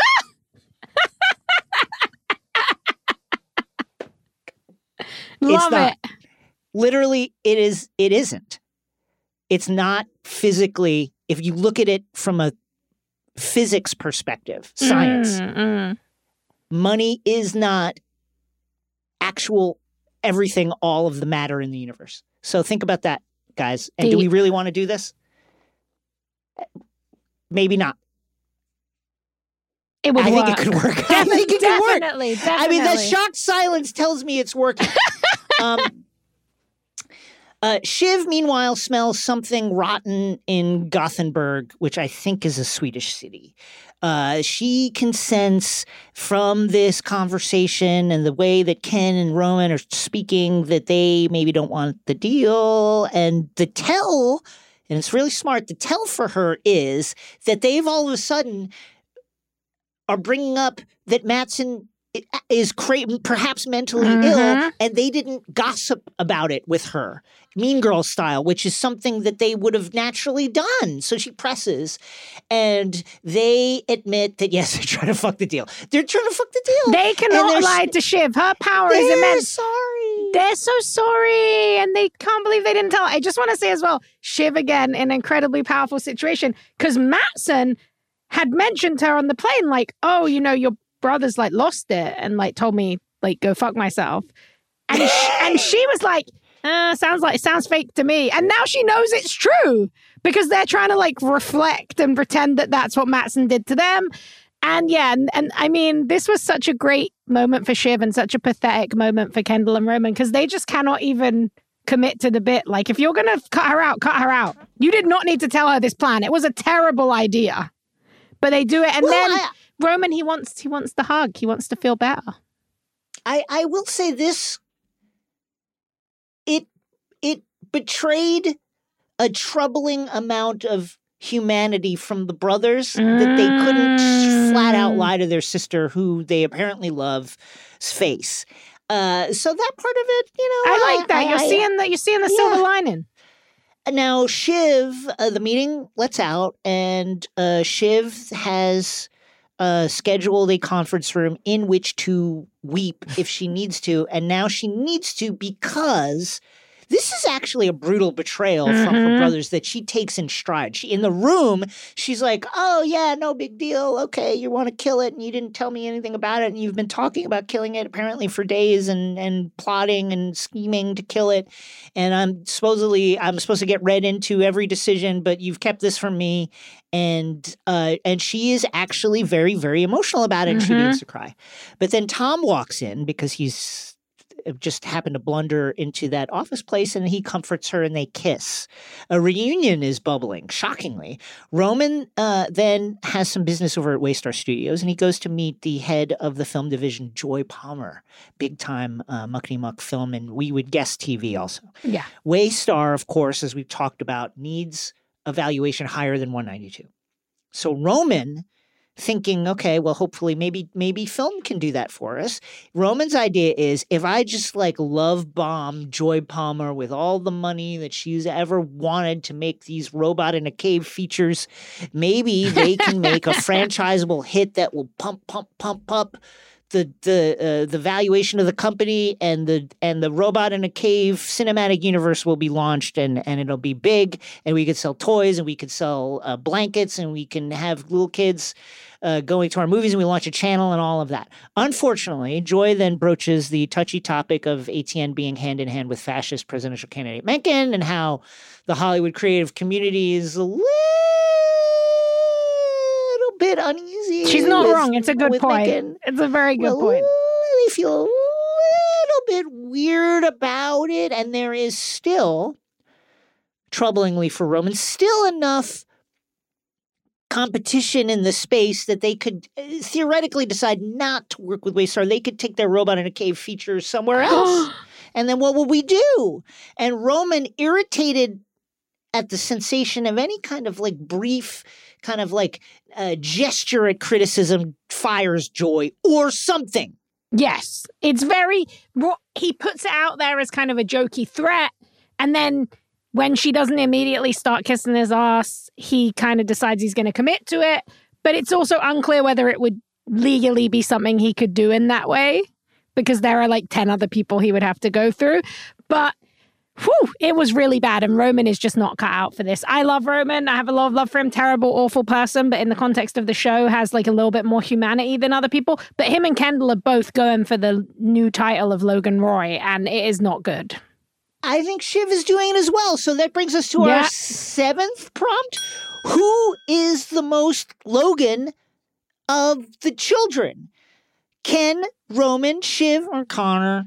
Love it. Literally, it isn't. It's not physically, if you look at it from a physics perspective, science, money is not actual everything, all of the matter in the universe. So think about that, guys. And do we really want to do this? Maybe not. It would I work. think it could work. I think it could work. Definitely. I mean, the shocked silence tells me it's working. Shiv, meanwhile, smells something rotten in Gothenburg, which I think is a Swedish city. She can sense from this conversation and the way that Ken and Roman are speaking that they maybe don't want the deal. And the tell, and it's really smart, the tell for her is that they've all of a sudden are bringing up that Matsson is perhaps mentally ill, and they didn't gossip about it with her, Mean Girl style, which is something that they would have naturally done. So she presses, and they admit that, yes, they're trying to fuck the deal. They're trying to fuck the deal. They cannot lie to Shiv. Her power is immense. Sorry. They're so sorry, and they can't believe they didn't tell. I just want to say as well, Shiv, again, an incredibly powerful situation, because Matsson had mentioned to her on the plane, like, oh, your brother's like lost it and like told me like go fuck myself, and she was like, sounds fake to me, and now she knows it's true because they're trying to like reflect and pretend that that's what Matsson did to them. And yeah, and I mean, this was such a great moment for Shiv and such a pathetic moment for Kendall and Roman, because they just cannot even commit to the bit. Like, if you're gonna cut her out. You did not need to tell her this plan. It was a terrible idea. But they do it, and then Roman, he wants the hug. He wants to feel better. I will say this: it betrayed a troubling amount of humanity from the brothers that they couldn't flat out lie to their sister, who they apparently love's face. So that part of it, I like that. You're seeing the silver lining. Now, Shiv, the meeting lets out, and Shiv has scheduled a conference room in which to weep if she needs to. And now she needs to because this is actually a brutal betrayal from her brothers that she takes in stride. In the room, she's like, oh, yeah, no big deal. Okay, you want to kill it, and you didn't tell me anything about it, and you've been talking about killing it apparently for days and plotting and scheming to kill it. And I'm supposed to get read into every decision, but you've kept this from me. And she is actually very, very emotional about it, and she begins to cry. But then Tom walks in because he's just happened to blunder into that office place, and he comforts her and they kiss. A reunion is bubbling, shockingly. Roman then has some business over at Waystar Studios, and he goes to meet the head of the film division, Joy Palmer, big-time muckety muck film, and We Would Guess TV also. Yeah. Waystar, of course, as we've talked about, needs a valuation higher than 192. So Roman, thinking, okay, well, hopefully maybe film can do that for us. Roman's idea is, if I just love bomb Joy Palmer with all the money that she's ever wanted to make these Robot in a Cave features, maybe they can make a franchisable hit that will pump the valuation of the company, and the Robot in a Cave cinematic universe will be launched, and it'll be big, and we could sell toys, and we could sell blankets, and we can have little kids going to our movies, and we launch a channel and all of that. Unfortunately, Joy then broaches the touchy topic of ATN being hand in hand with fascist presidential candidate Mencken, and how the Hollywood creative community is a little bit uneasy. She's not wrong. It's a good point. Mencken. It's a very good point. They feel a little bit weird about it, and there is still, troublingly for Roman, still enough competition in the space that they could theoretically decide not to work with Waystar. They could take their Robot in a Cave features somewhere else. And then what will we do? And Roman, irritated at the sensation of any kind of brief kind of gesture at criticism, fires Joy or something. Yes. It's very, he puts it out there as kind of a jokey threat. And then when she doesn't immediately start kissing his ass, he kind of decides he's going to commit to it. But it's also unclear whether it would legally be something he could do in that way, because there are 10 other people he would have to go through. But it was really bad, and Roman is just not cut out for this. I love Roman. I have a lot of love for him. Terrible, awful person, but in the context of the show has a little bit more humanity than other people. But him and Kendall are both going for the new title of Logan Roy, and it is not good. I think Shiv is doing it as well. So that brings us to our 7th prompt. Who is the most Logan of the children? Ken, Roman, Shiv, or Connor?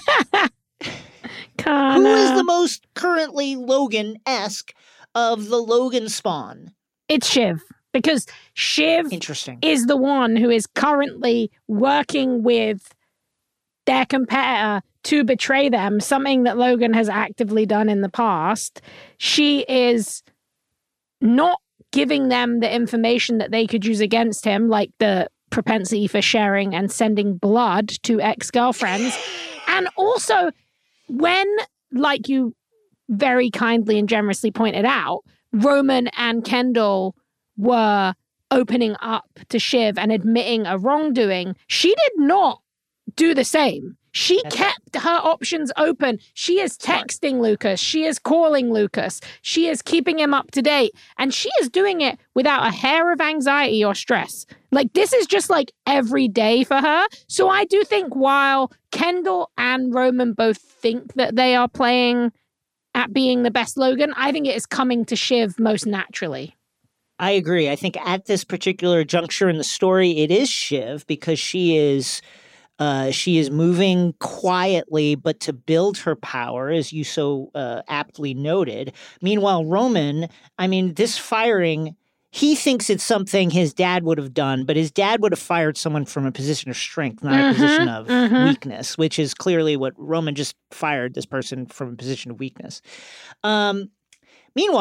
Connor. Who is the most currently Logan-esque of the Logan spawn? It's Shiv. Because Shiv is the one who is currently working with their competitor to betray them, something that Logan has actively done in the past. She is not giving them the information that they could use against him, like the propensity for sharing and sending blood to ex-girlfriends. And also, when, like you very kindly and generously pointed out, Roman and Kendall were opening up to Shiv and admitting a wrongdoing, she did not do the same. She kept her options open. She is texting Lucas. She is calling Lucas. She is keeping him up to date. And she is doing it without a hair of anxiety or stress. This is just every day for her. So I do think while Kendall and Roman both think that they are playing at being the best Logan, I think it is coming to Shiv most naturally. I agree. I think at this particular juncture in the story, it is Shiv, because she is moving quietly, but to build her power, as you so aptly noted. Meanwhile, Roman, this firing, he thinks it's something his dad would have done, but his dad would have fired someone from a position of strength, not a position of weakness, which is clearly what Roman just fired this person from a position of weakness. Meanwhile,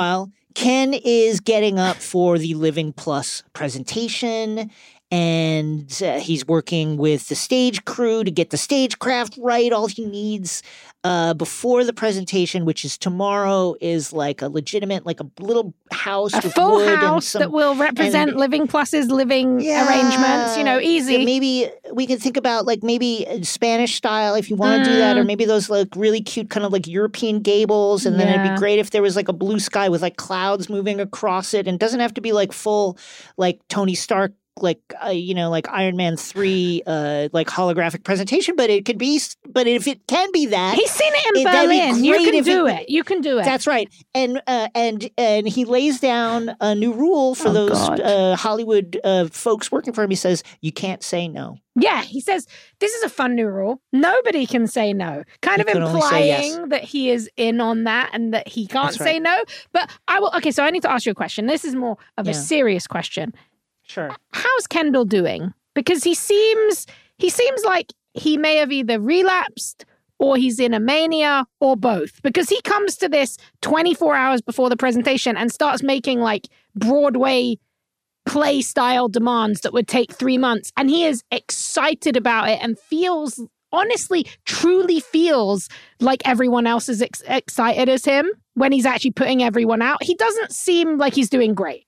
Ken is getting up for the Living Plus presentation, and he's working with the stage crew to get the stagecraft right. All he needs before the presentation, which is tomorrow, is like a legitimate, like a little house, A with full wood house and that will represent Living Plus's living arrangements, easy. Yeah, maybe we can think about like maybe Spanish style if you want to do that, or maybe those like really cute kind of like European gables. And then it'd be great if there was like a blue sky with like clouds moving across it. And it doesn't have to be like full like Tony Stark, like like Iron Man 3 like holographic presentation, but it could be, but if it can be that, he's seen it in Berlin. You can do it. You can do it. That's right. And he lays down a new rule for those Hollywood folks working for him. He says you can't say no. Yeah, he says this is a fun new rule. Nobody can say no. Kind of implying that he is in on that and that he can't say no. But I will. Okay, so I need to ask you a question. This is more of a serious question. Sure. How's Kendall doing? Because he seems like he may have either relapsed or he's in a mania or both. Because he comes to this 24 hours before the presentation and starts making like Broadway play style demands that would take 3 months. And he is excited about it and feels, honestly, truly feels like everyone else is excited as him when he's actually putting everyone out. He doesn't seem like he's doing great.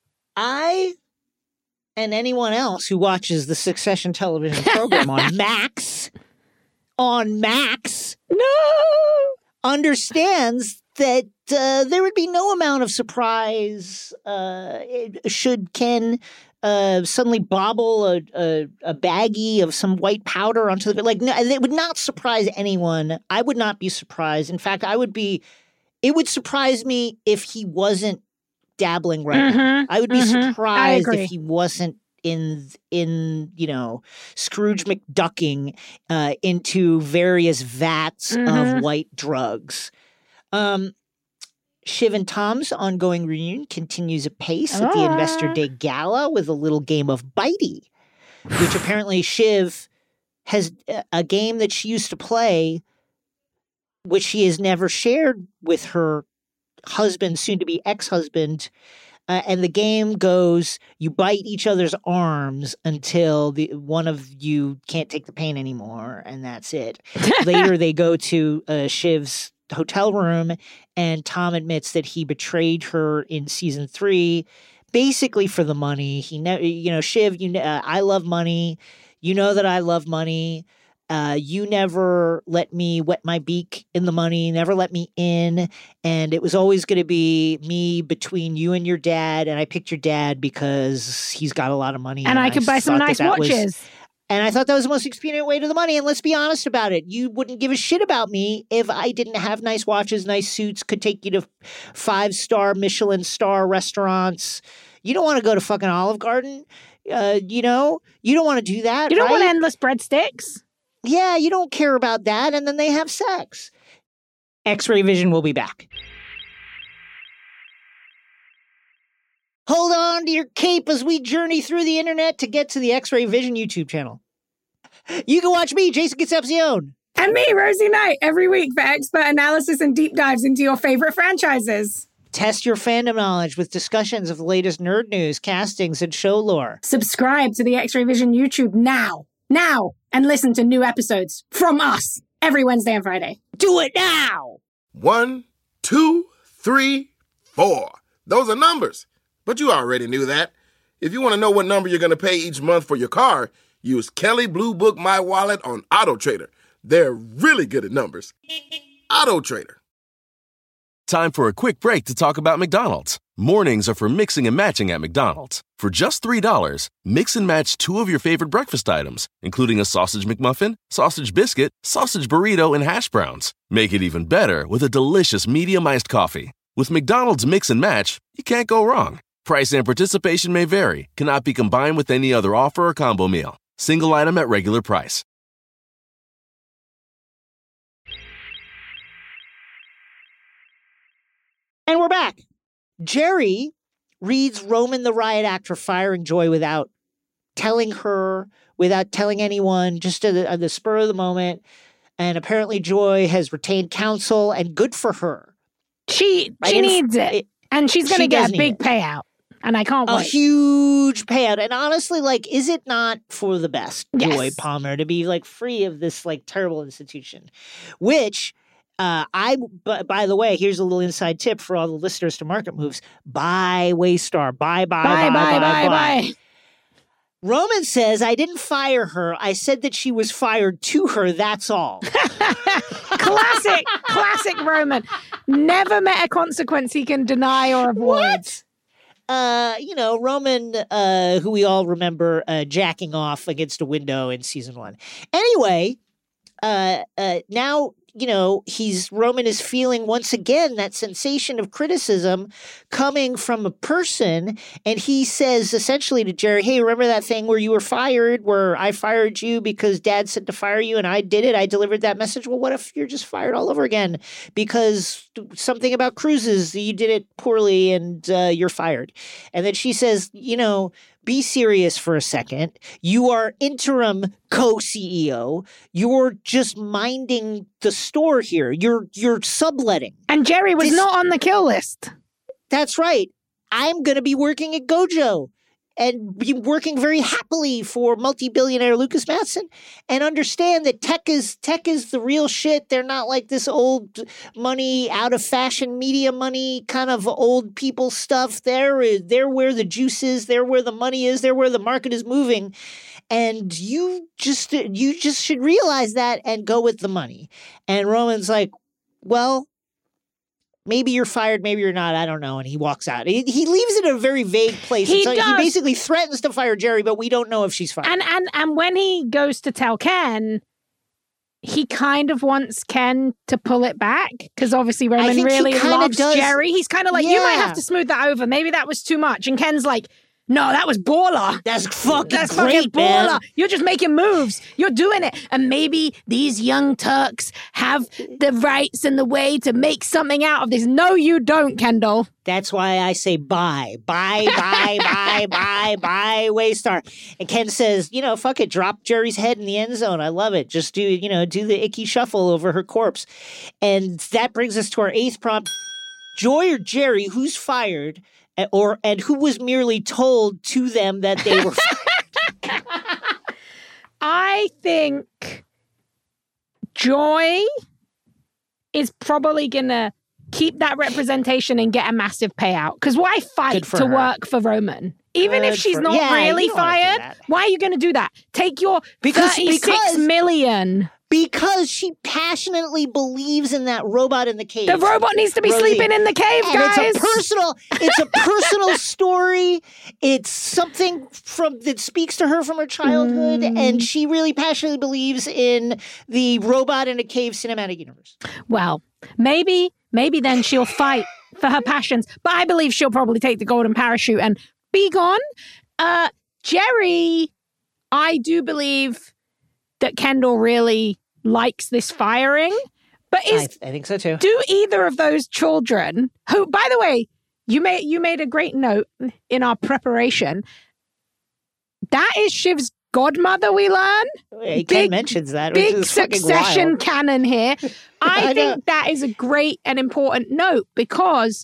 And anyone else who watches the Succession television program on Max, understands that there would be no amount of surprise should Ken suddenly bobble a baggie of some white powder onto the, like, no, it would not surprise anyone. I would not be surprised. In fact, it would surprise me if he wasn't dabbling right now. I would be surprised if he wasn't in Scrooge McDucking into various vats of white drugs. Shiv and Tom's ongoing reunion continues apace at the Investor Day Gala with a little game of Bitey, which apparently Shiv has a game that she used to play, which she has never shared with her husband, soon-to-be ex-husband, and the game goes, you bite each other's arms until one of you can't take the pain anymore, and that's it. Later, they go to Shiv's hotel room, and Tom admits that he betrayed her in season 3, basically for the money. Shiv, I love money. You know that I love money. You never let me wet my beak in the money, never let me in. And it was always going to be me between you and your dad. And I picked your dad because he's got a lot of money. And I could buy some nice watches. And I thought that was the most expedient way to the money. And let's be honest about it. You wouldn't give a shit about me if I didn't have nice watches, nice suits, could take you to 5-star Michelin star restaurants. You don't want to go to fucking Olive Garden. You don't want to do that. You don't want endless breadsticks. Yeah, you don't care about that, and then they have sex. X-Ray Vision will be back. Hold on to your cape as we journey through the internet to get to the X-Ray Vision YouTube channel. You can watch me, Jason Concepcion. And me, Rosie Knight, every week for expert analysis and deep dives into your favorite franchises. Test your fandom knowledge with discussions of the latest nerd news, castings, and show lore. Subscribe to the X-Ray Vision YouTube now, and listen to new episodes from us every Wednesday and Friday. Do it now! 1, 2, 3, 4. Those are numbers. But you already knew that. If you want to know what number you're going to pay each month for your car, use Kelley Blue Book My Wallet on AutoTrader. They're really good at numbers. AutoTrader. Time for a quick break to talk about McDonald's. Mornings are for mixing and matching at McDonald's. For just $3, mix and match 2 of your favorite breakfast items, including a sausage McMuffin, sausage biscuit, sausage burrito, and hash browns. Make it even better with a delicious medium iced coffee. With McDonald's Mix and Match, you can't go wrong. Price and participation may vary, cannot be combined with any other offer or combo meal. Single item at regular price. And we're back. Jerry reads Roman the riot act for firing Joy without telling her, without telling anyone, just at the spur of the moment. And apparently Joy has retained counsel, and good for her. She needs it. And she's going to She get does a need big it. payout. And I can't A wait. huge payout. And honestly, like, is it not for the best, Yes. Joy Palmer, to be like free of this like terrible institution? Which by the way, here's a little inside tip for all the listeners to Market Moves. Buy Waystar. Bye. Roman says, I didn't fire her. I said that she was fired to her. That's all. Classic Roman. Never met a consequence he can deny or avoid. What? Roman, who we all remember jacking off against a window in season 1. Anyway, now, Roman is feeling once again that sensation of criticism coming from a person. And he says essentially to Jerry, hey, remember that thing where you were fired, where I fired you because Dad said to fire you and I did it? I delivered that message. Well, what if you're just fired all over again because something about cruises, you did it poorly and you're fired? And then she says, be serious for a second. You are interim co-CEO. You're just minding the store here. You're subletting. And Jerry was not on the kill list. That's right. I'm going to be working at Gojo and be working very happily for multi-billionaire Lucas Matson, and understand that tech is the real shit. They're not like this old money, out of fashion media money kind of old people stuff. They're where the juice is. They're where the money is. They're where the market is moving. And you just should realize that and go with the money. And Roman's like, well, maybe you're fired, maybe you're not. I don't know. And he walks out. He leaves it in a very vague place. He basically threatens to fire Jerry, but we don't know if she's fired. And when he goes to tell Ken, he kind of wants Ken to pull it back because obviously Roman really loves Jerry. He's kind of like, you might have to smooth that over. Maybe that was too much. And Ken's like, no, that was baller. That's fucking baller. great, man. You're just making moves. You're doing it. And maybe these young Turks have the rights and the way to make something out of this. No, you don't, Kendall. That's why I say bye, Waystar. And Ken says, fuck it, drop Jerry's head in the end zone. I love it. Just do the icky shuffle over her corpse. And that brings us to our 8th prompt. Joy or Jerry, who's fired? And who was merely told to them that they were fired? I think Joy is probably going to keep that representation and get a massive payout. Because why fight to work for Roman? Even if she's not really fired, why are you going to do that? Take your $36 million. Because she passionately believes in that robot in the cave. The robot needs to be sleeping in the cave, guys. It's a personal story. It's something that speaks to her from her childhood, and she really passionately believes in the robot in a cave cinematic universe. Well, maybe then she'll fight for her passions, but I believe she'll probably take the golden parachute and be gone. Jerry, I do believe that Kendall really likes this firing, but I think so too. Do either of those children, who, by the way, you made a great note in our preparation, that is Shiv's godmother, we learn. Ken mentions that. Big Succession canon here. I think that is a great and important note because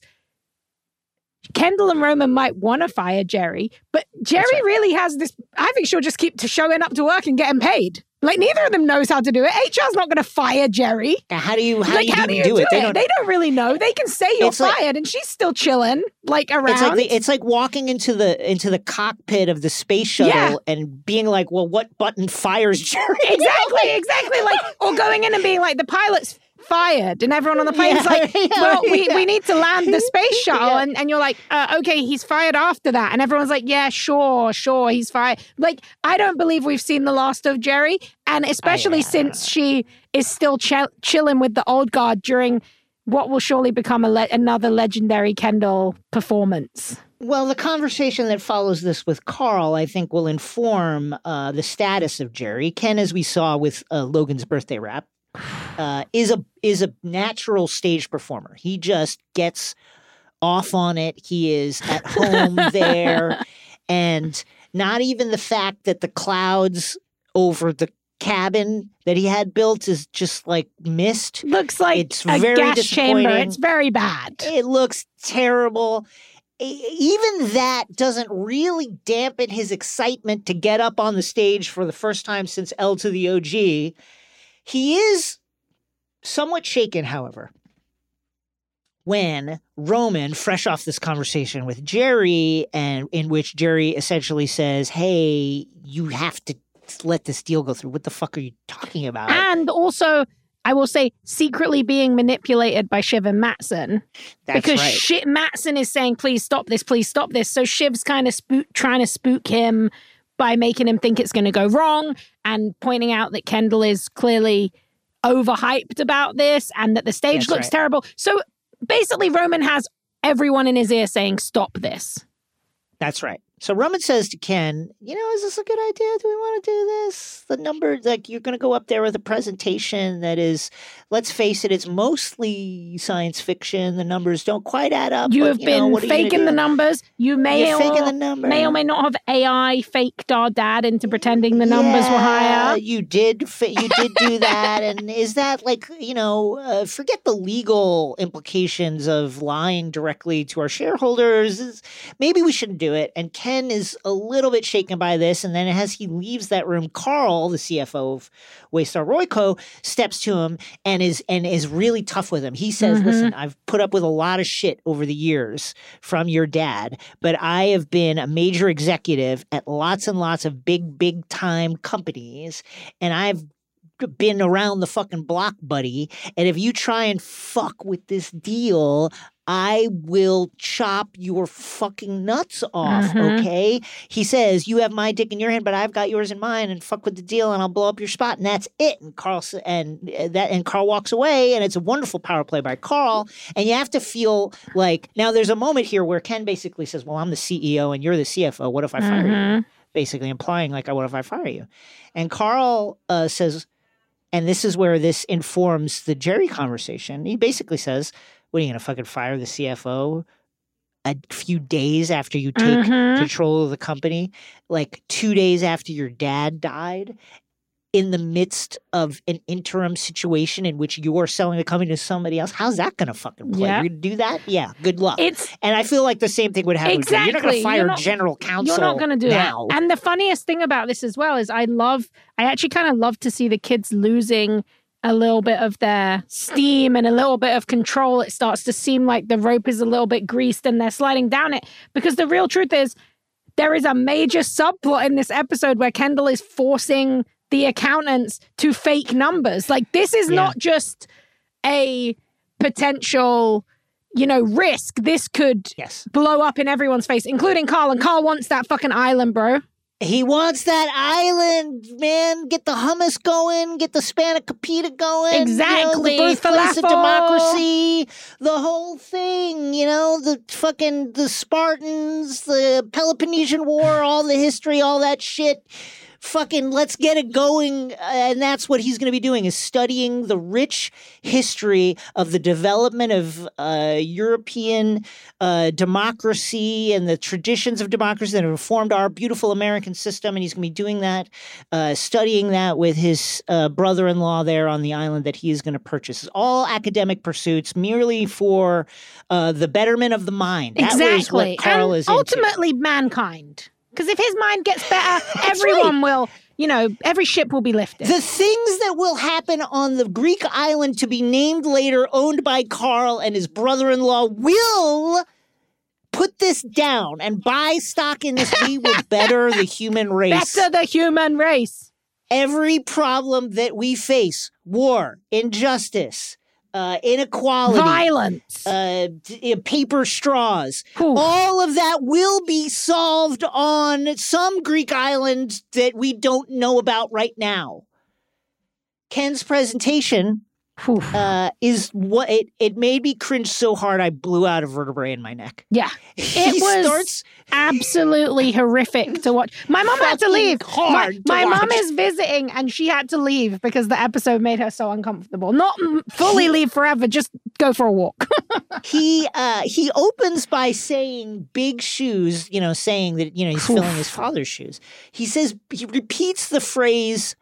Kendall and Roman might want to fire Jerry, but Jerry really has this. I think she'll just keep showing up to work and getting paid. Like, neither of them knows how to do it. HR's not going to fire Jerry. How do you do it? They don't really know. They can say you're fired, and she's still chilling, around. It's like walking into the cockpit of the space shuttle and being like, "Well, what button fires Jerry?" Exactly. Or going in and being like, "The pilot's fired," and everyone on the plane is like, "Well, we need to land the space shuttle," and you're like, "Okay, he's fired after that," and everyone's like, "Yeah, sure, he's fired." Like, I don't believe we've seen the last of Jerry, and especially since she is still chilling with the old guard during what will surely become another legendary Kendall performance. Well, the conversation that follows this with Carl, I think, will inform the status of Jerry. Ken, as we saw with Logan's birthday rap, is a natural stage performer. He just gets off on it. He is at home there, and not even the fact that the clouds over the cabin that he had built is just like mist. Looks like it's a very gas chamber. disappointing. It's very bad. It looks terrible. Even that doesn't really dampen his excitement to get up on the stage for the first time since L to the OG. He is somewhat shaken, however, when Roman, fresh off this conversation with Jerry, and in which Jerry essentially says, hey, you have to let this deal go through. What the fuck are you talking about? And also, I will say, secretly being manipulated by Shiv and Matsson. That's because right. Matsson is saying, please stop this, please stop this. So Shiv's kind of trying to spook him by making him think it's going to go wrong and pointing out that Kendall is clearly overhyped about this and that the stage looks terrible. So basically, Roman has everyone in his ear saying, stop this. That's right. So Roman says to Ken, is this a good idea? Do we want to do this? The number, like, you're going to go up there with a presentation that is, let's face it, it's mostly science fiction. The numbers don't quite add up. You have been faking the numbers. You may faking the numbers. May or may not have AI faked our dad into pretending the numbers were higher. You did do that. And is that like, forget the legal implications of lying directly to our shareholders. Maybe we shouldn't do it. And Ken is a little bit shaken by this, and then as he leaves that room, Carl, the CFO of Waystar Royco, steps to him and is really tough with him. He says, listen, I've put up with a lot of shit over the years from your dad, but I have been a major executive at lots and lots of big time companies, and I've been around the fucking block, buddy. And if you try and fuck with this deal, I will chop your fucking nuts off, okay? He says, you have my dick in your hand, but I've got yours in mine, and fuck with the deal, and I'll blow up your spot, and that's it. And Carl walks away, and it's a wonderful power play by Carl. And you have to feel like, now there's a moment here where Ken basically says, well, I'm the CEO and you're the CFO. What if I fire you? Basically implying like, what if I fire you? And Carl says, and this is where this informs the Jerry conversation. He basically says, what, are you going to fucking fire the CFO a few days after you take control of the company? Like 2 days after your dad died, in the midst of an interim situation in which you're selling the company to somebody else? How's that going to fucking play? Yeah. You're going to do that? Yeah, good luck. And I feel like the same thing would happen with you. You're not going to fire general counsel. You're not going to do now. that. And the funniest thing about this as well is I actually kind of love to see the kids losing a little bit of their steam and a little bit of control. It starts to seem like the rope is a little bit greased and they're sliding down it. Because the real truth is, there is a major subplot in this episode where Kendall is forcing the accountants to fake numbers. Like, this is not just a potential, risk. This could blow up in everyone's face, including Carl. And Carl wants that fucking island, bro. He wants that island, man. Get the hummus going. Get the Spanakopita going. Exactly. The birthplace of Falafel. democracy. The whole thing. The Spartans, the Peloponnesian War, all the history, all that shit. Fucking let's get it going. And that's what he's going to be doing, is studying the rich history of the development of European democracy and the traditions of democracy that have formed our beautiful American system. And he's going to be doing that, studying that with his brother-in-law there on the island that he is going to purchase. It's all academic pursuits, merely for the betterment of the mind. That is what Carl is ultimately into. Mankind. Because if his mind gets better, everyone will, every ship will be lifted. The things that will happen on the Greek island to be named later, owned by Carl and his brother-in-law, will put this down and buy stock in this. We will better the human race. Better the human race. Every problem that we face, war, injustice, inequality, violence, paper straws, all of that will be solved on some Greek island that we don't know about right now. Ken's presentation is what it made me cringe so hard I blew out a vertebrae in my neck. Yeah. It was absolutely horrific to watch. My mom had to leave. My mom is visiting and she had to leave because the episode made her so uncomfortable. Not fully leave forever, just go for a walk. He opens by saying big shoes, saying that, he's filling his father's shoes. He repeats the phrase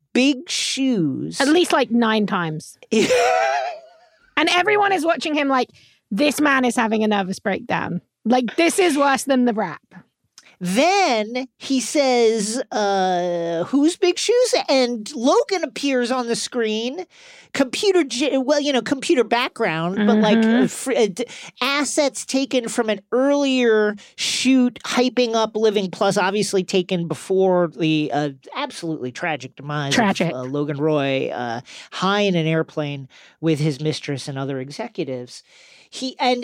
big shoes. At least like 9 times. And everyone is watching him like, this man is having a nervous breakdown. Like, this is worse than the rap. Then he says, who's Big Shoes? And Logan appears on the screen. Computer background, but like assets taken from an earlier shoot hyping up Living Plus, obviously taken before the absolutely tragic demise of Logan Roy, high in an airplane with his mistress and other executives. He and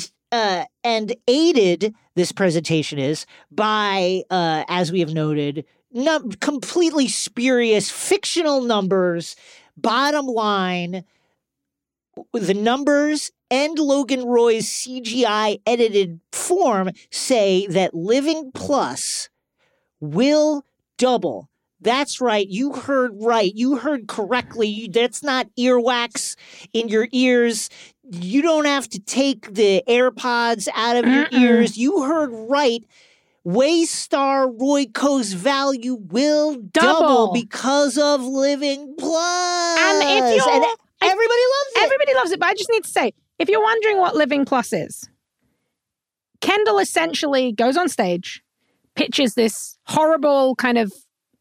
aided, this presentation is, by, as we have noted, completely spurious fictional numbers. Bottom line, the numbers and Logan Roy's CGI edited form say that Living Plus will double. That's right. You heard right. You heard correctly. That's not earwax in your ears. You don't have to take the AirPods out of your ears. You heard right. Waystar Royco's value will double because of Living Plus. And everybody loves it. Everybody loves it. But I just need to say, if you're wondering what Living Plus is, Kendall essentially goes on stage, pitches this horrible kind of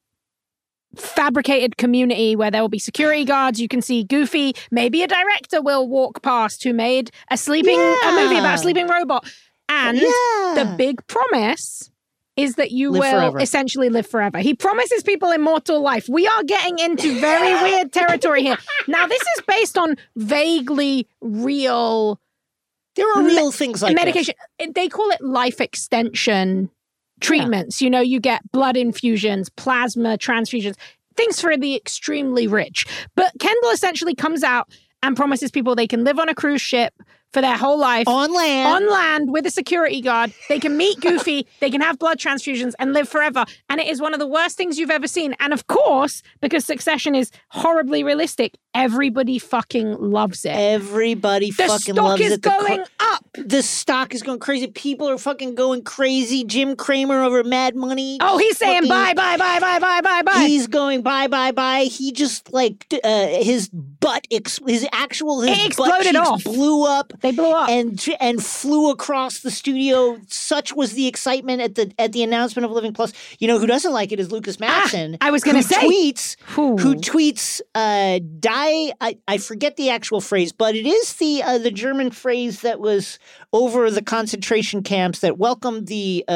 fabricated community where there will be security guards. You can see Goofy. Maybe a director will walk past who made a movie about a sleeping robot. And the big promise is that you will essentially live forever. He promises people immortal life. We are getting into very weird territory here. Now, this is based on vaguely real... There are real things like medication. They call it life extension treatments. You know, you get blood infusions, plasma transfusions, things for the extremely rich. But Kendall essentially comes out and promises people they can live on a cruise ship for their whole life. On land with a security guard. They can meet Goofy, they can have blood transfusions and live forever. And it is one of the worst things you've ever seen. And of course, because Succession is horribly realistic, everybody fucking loves it. Everybody fucking loves it. The stock is going up. The stock is going crazy. People are fucking going crazy. Jim Cramer over Mad Money. Oh, he's saying bye. He's going bye. He just his butt, his exploded off. Blew up. They blew up and flew across the studio. Such was the excitement at the announcement of Living Plus. You know who doesn't like it is Lucas Matson. I was going to say who tweets die. I forget the actual phrase, but it is the German phrase that was over the concentration camps that welcomed the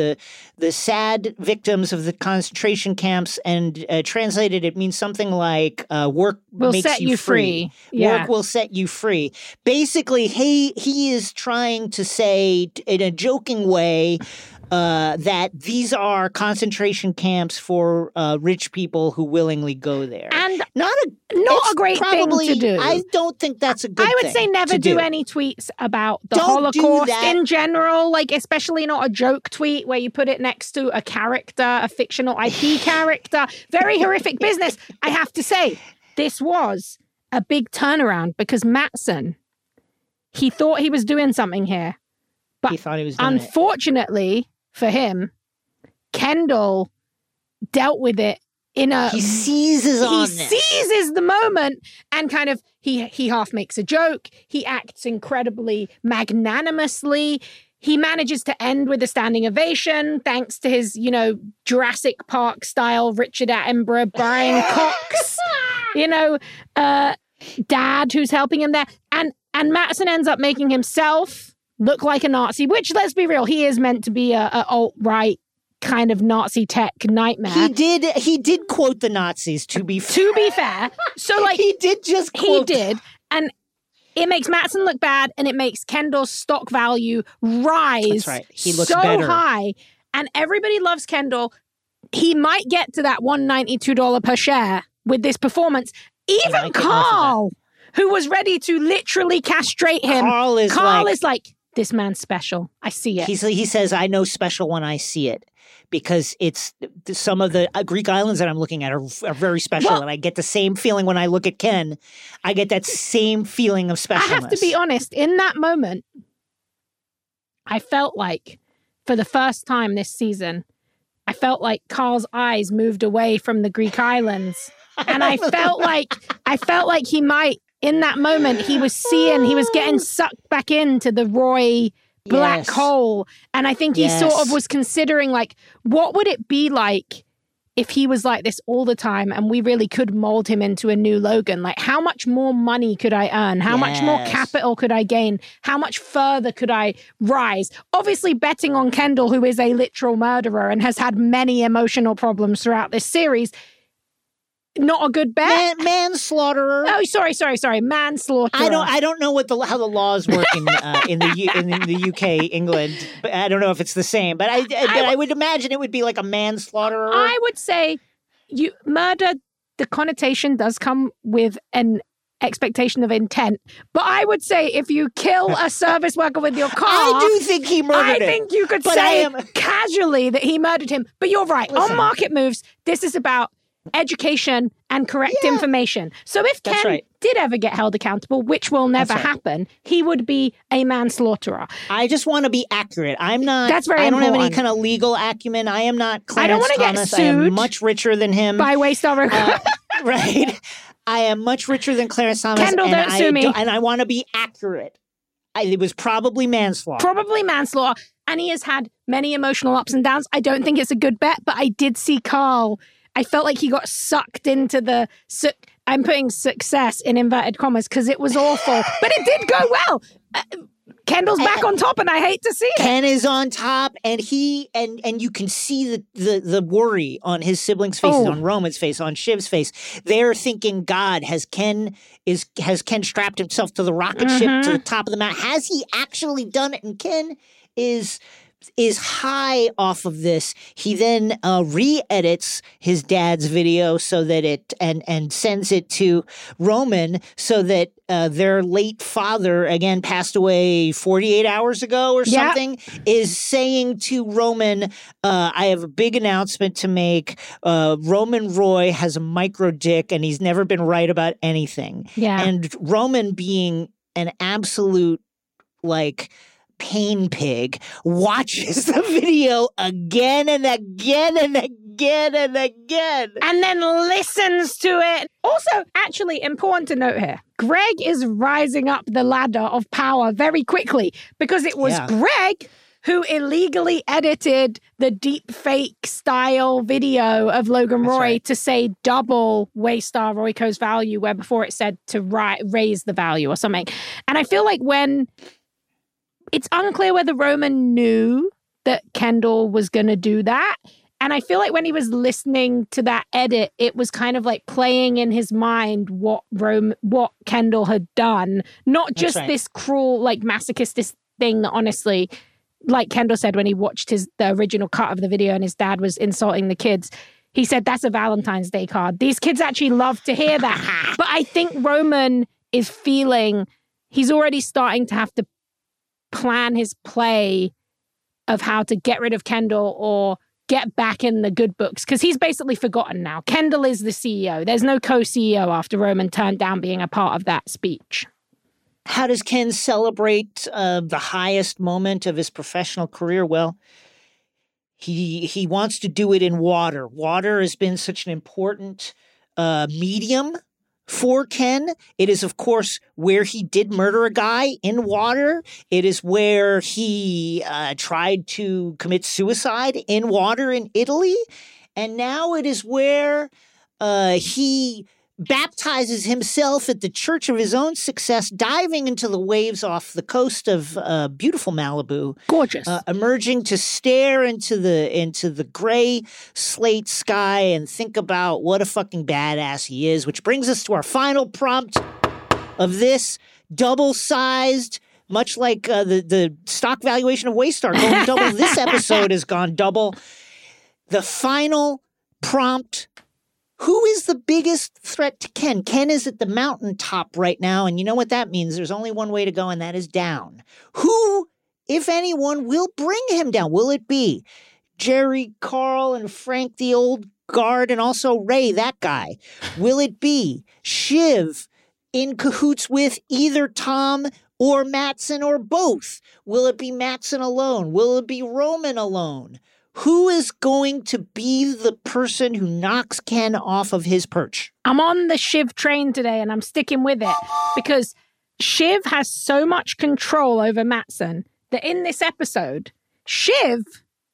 sad victims of the concentration camps, and translated it means something like work will makes set you free. Work will set you free. Basically, he is trying to say in a joking way that these are concentration camps for rich people who willingly go there. And not a great thing to do. I don't think that's a good thing. I would say never do any tweets about the Holocaust in general, like especially not a joke tweet where you put it next to a character, a fictional IP character. Very horrific business. I have to say, this was a big turnaround because Matson, he thought he was doing something here. But he thought he was doing unfortunately for him, Kendall dealt with it in a... He seizes the moment and kind of, he half makes a joke. He acts incredibly magnanimously. He manages to end with a standing ovation thanks to his, Jurassic Park style Richard Attenborough, Brian Cox, dad who's helping him there. And Matson ends up making himself look like a Nazi, which, let's be real, he is meant to be a alt-right kind of Nazi tech nightmare. He did quote the Nazis, to be fair. So, he did just quote. He did. And it makes Matson look bad, and it makes Kendall's stock value rise. That's right. He looks so better. high. And everybody loves Kendall. He might get to that $192 per share with this performance. Even Carl, who was ready to literally castrate him. Carl is like, this man's special. I see it. He says, I know special when I see it, because it's some of the Greek islands that I'm looking at are very special. And I get the same feeling when I look at Ken. I get that same feeling of specialness. I have to be honest. In that moment, I felt like, for the first time this season, I felt like Carl's eyes moved away from the Greek islands And I felt like he might, in that moment, he was getting sucked back into the Roy black hole. And I think he sort of was considering, like, what would it be like if he was like this all the time and we really could mold him into a new Logan? Like, how much more money could I earn? How much more capital could I gain? How much further could I rise? Obviously, betting on Kendall, who is a literal murderer and has had many emotional problems throughout this series, not a good bet. Manslaughterer. Oh, sorry. Manslaughter. I don't know how the laws work in the UK, England. But I don't know if it's the same. But I would imagine it would be like a manslaughterer. I would say murder. The connotation does come with an expectation of intent. But I would say if you kill a service worker with your car, I do think he murdered him. I think you could say casually that he murdered him. But you're right. Listen, on Market Moves, this is about education and correct information. So if Ken did ever get held accountable, which will never happen, he would be a manslaughterer. I just want to be accurate. I'm not. That's very important. I don't have any important. kind of legal acumen. I am not Clarence I don't want to Thomas. get sued. I am much richer than him. By Waystar Royco. Right. I am much richer than Clarence Thomas. Kendall, don't sue me. And I want to be accurate. It was probably manslaughter. Probably manslaughter. And he has had many emotional ups and downs. I don't think it's a good bet, but I did see Carl. I felt like he got sucked into I'm putting success in inverted commas because it was awful, but it did go well. Kendall's back on top, and I hate to see it. Ken is on top, and and you can see the worry on his siblings' faces, on Roman's face, on Shiv's face. They're thinking, God, has Ken strapped himself to the rocket ship to the top of the mountain? Has he actually done it? And Ken is high off of this. He then re-edits his dad's video so that it and sends it to Roman so that their late father, again passed away 48 hours ago or something, is saying to Roman, I have a big announcement to make. Roman Roy has a micro dick and he's never been right about anything. Yeah. And Roman, being an absolute pain pig, watches the video again and again and again and again. And then listens to it. Also, actually, important to note here, Greg is rising up the ladder of power very quickly because it was Greg who illegally edited the deep fake style video of Logan Roy to say double Waystar Royco's value, where before it said to raise the value or something. And I feel like it's unclear whether Roman knew that Kendall was going to do that. And I feel like when he was listening to that edit, it was kind of like playing in his mind what Kendall had done. Not just this cruel, masochistic thing that honestly, like Kendall said when he watched the original cut of the video and his dad was insulting the kids, he said, that's a Valentine's Day card. These kids actually love to hear that. But I think Roman is feeling he's already starting to have to plan his play of how to get rid of Kendall or get back in the good books, because he's basically forgotten now. Kendall is the CEO. There's no co-CEO after Roman turned down being a part of that speech. How does Ken celebrate the highest moment of his professional career? Well, he wants to do it in water. Water has been such an important medium for Ken. It is, of course, where he did murder a guy, in water. It is where he tried to commit suicide, in water, in Italy. And now it is where he baptizes himself at the church of his own success, diving into the waves off the coast of beautiful Malibu. Gorgeous. Emerging to stare into the gray slate sky and think about what a fucking badass he is, which brings us to our final prompt of this double-sized, much like the stock valuation of Waystar going double. This episode has gone double. The final prompt: who is the biggest threat to Ken? Ken is at the mountaintop right now, and you know what that means. There's only one way to go, and that is down. Who, if anyone, will bring him down? Will it be Jerry, Carl, and Frank, the old guard, and also Ray, that guy? Will it be Shiv in cahoots with either Tom or Matsson or both? Will it be Matsson alone? Will it be Roman alone? Who is going to be the person who knocks Ken off of his perch? I'm on the Shiv train today and I'm sticking with it because Shiv has so much control over Matsson that in this episode, Shiv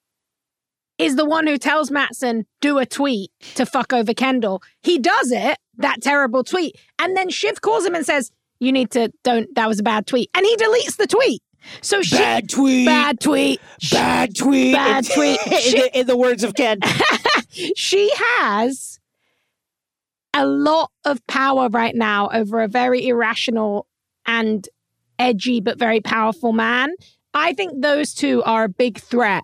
is the one who tells Matsson, do a tweet to fuck over Kendall. He does it, that terrible tweet. And then Shiv calls him and says, that was a bad tweet. And he deletes the tweet. So Bad tweet. Bad tweet. Bad tweet. Bad tweet. In the words of Ken. She has a lot of power right now over a very irrational and edgy but very powerful man. I think those two are a big threat.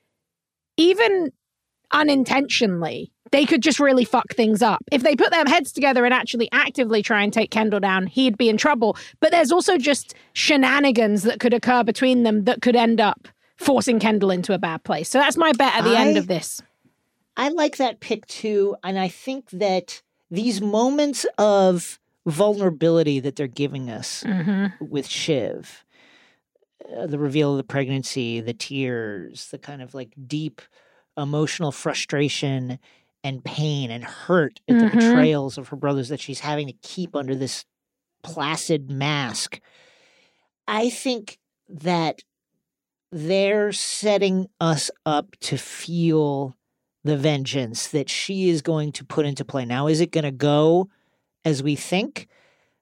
Even unintentionally, they could just really fuck things up. If they put their heads together and actually actively try and take Kendall down, he'd be in trouble. But there's also just shenanigans that could occur between them that could end up forcing Kendall into a bad place. So that's my bet at the end of this. I like that pick too. And I think that these moments of vulnerability that they're giving us with Shiv, the reveal of the pregnancy, the tears, the kind of like deep emotional frustration and pain and hurt at the betrayals of her brothers that she's having to keep under this placid mask. I think that they're setting us up to feel the vengeance that she is going to put into play. Now, is it going to go as we think?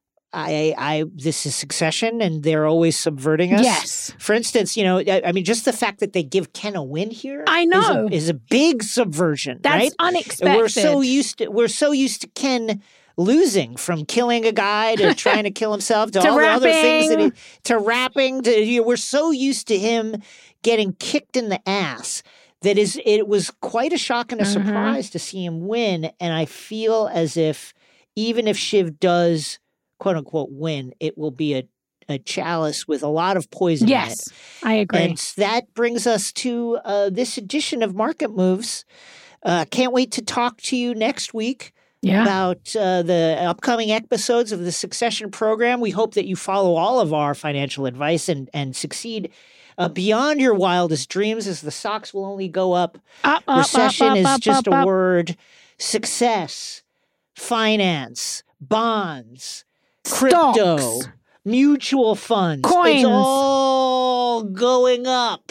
This is Succession, and they're always subverting us. Yes. For instance, I mean, just the fact that they give Ken a win here, I know, is a big subversion. That's right? unexpected. And we're so used to Ken losing, from killing a guy to trying to kill himself to all the other things to rapping. We're so used to him getting kicked in the ass that it was quite a shock and a surprise to see him win. And I feel as if even if Shiv does, quote unquote, win, it will be a chalice with a lot of poison in it. I agree. And that brings us to this edition of Market Moves. Can't wait to talk to you next week about the upcoming episodes of the Succession program. We hope that you follow all of our financial advice and succeed beyond your wildest dreams, as the stocks will only go up. Recession is just a word. Success, finance, bonds, crypto, stocks, mutual funds, coins. It's all going up.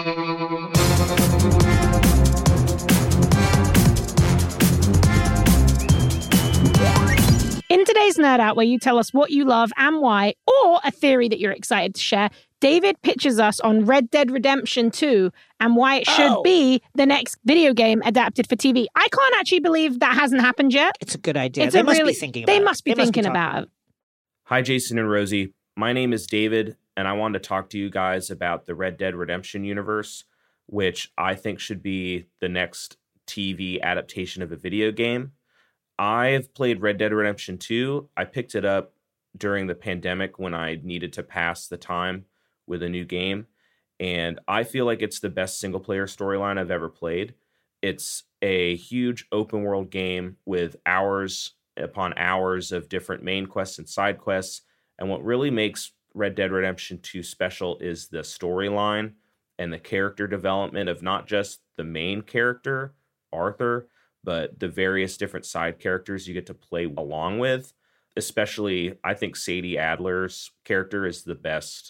In today's Nerd Out, where you tell us what you love and why, or a theory that you're excited to share, David pitches us on Red Dead Redemption 2 and why it should be the next video game adapted for TV. I can't actually believe that hasn't happened yet. It's a good idea. They must be thinking about it. Hi, Jason and Rosie. My name is David, and I wanted to talk to you guys about the Red Dead Redemption universe, which I think should be the next TV adaptation of a video game. I've played Red Dead Redemption 2. I picked it up during the pandemic when I needed to pass the time with a new game, and I feel like it's the best single-player storyline I've ever played. It's a huge open-world game with hours upon hours of different main quests and side quests, and what really makes Red Dead Redemption 2 special is the storyline and the character development of not just the main character, Arthur, but the various different side characters you get to play along with. Especially, I think Sadie Adler's character is the best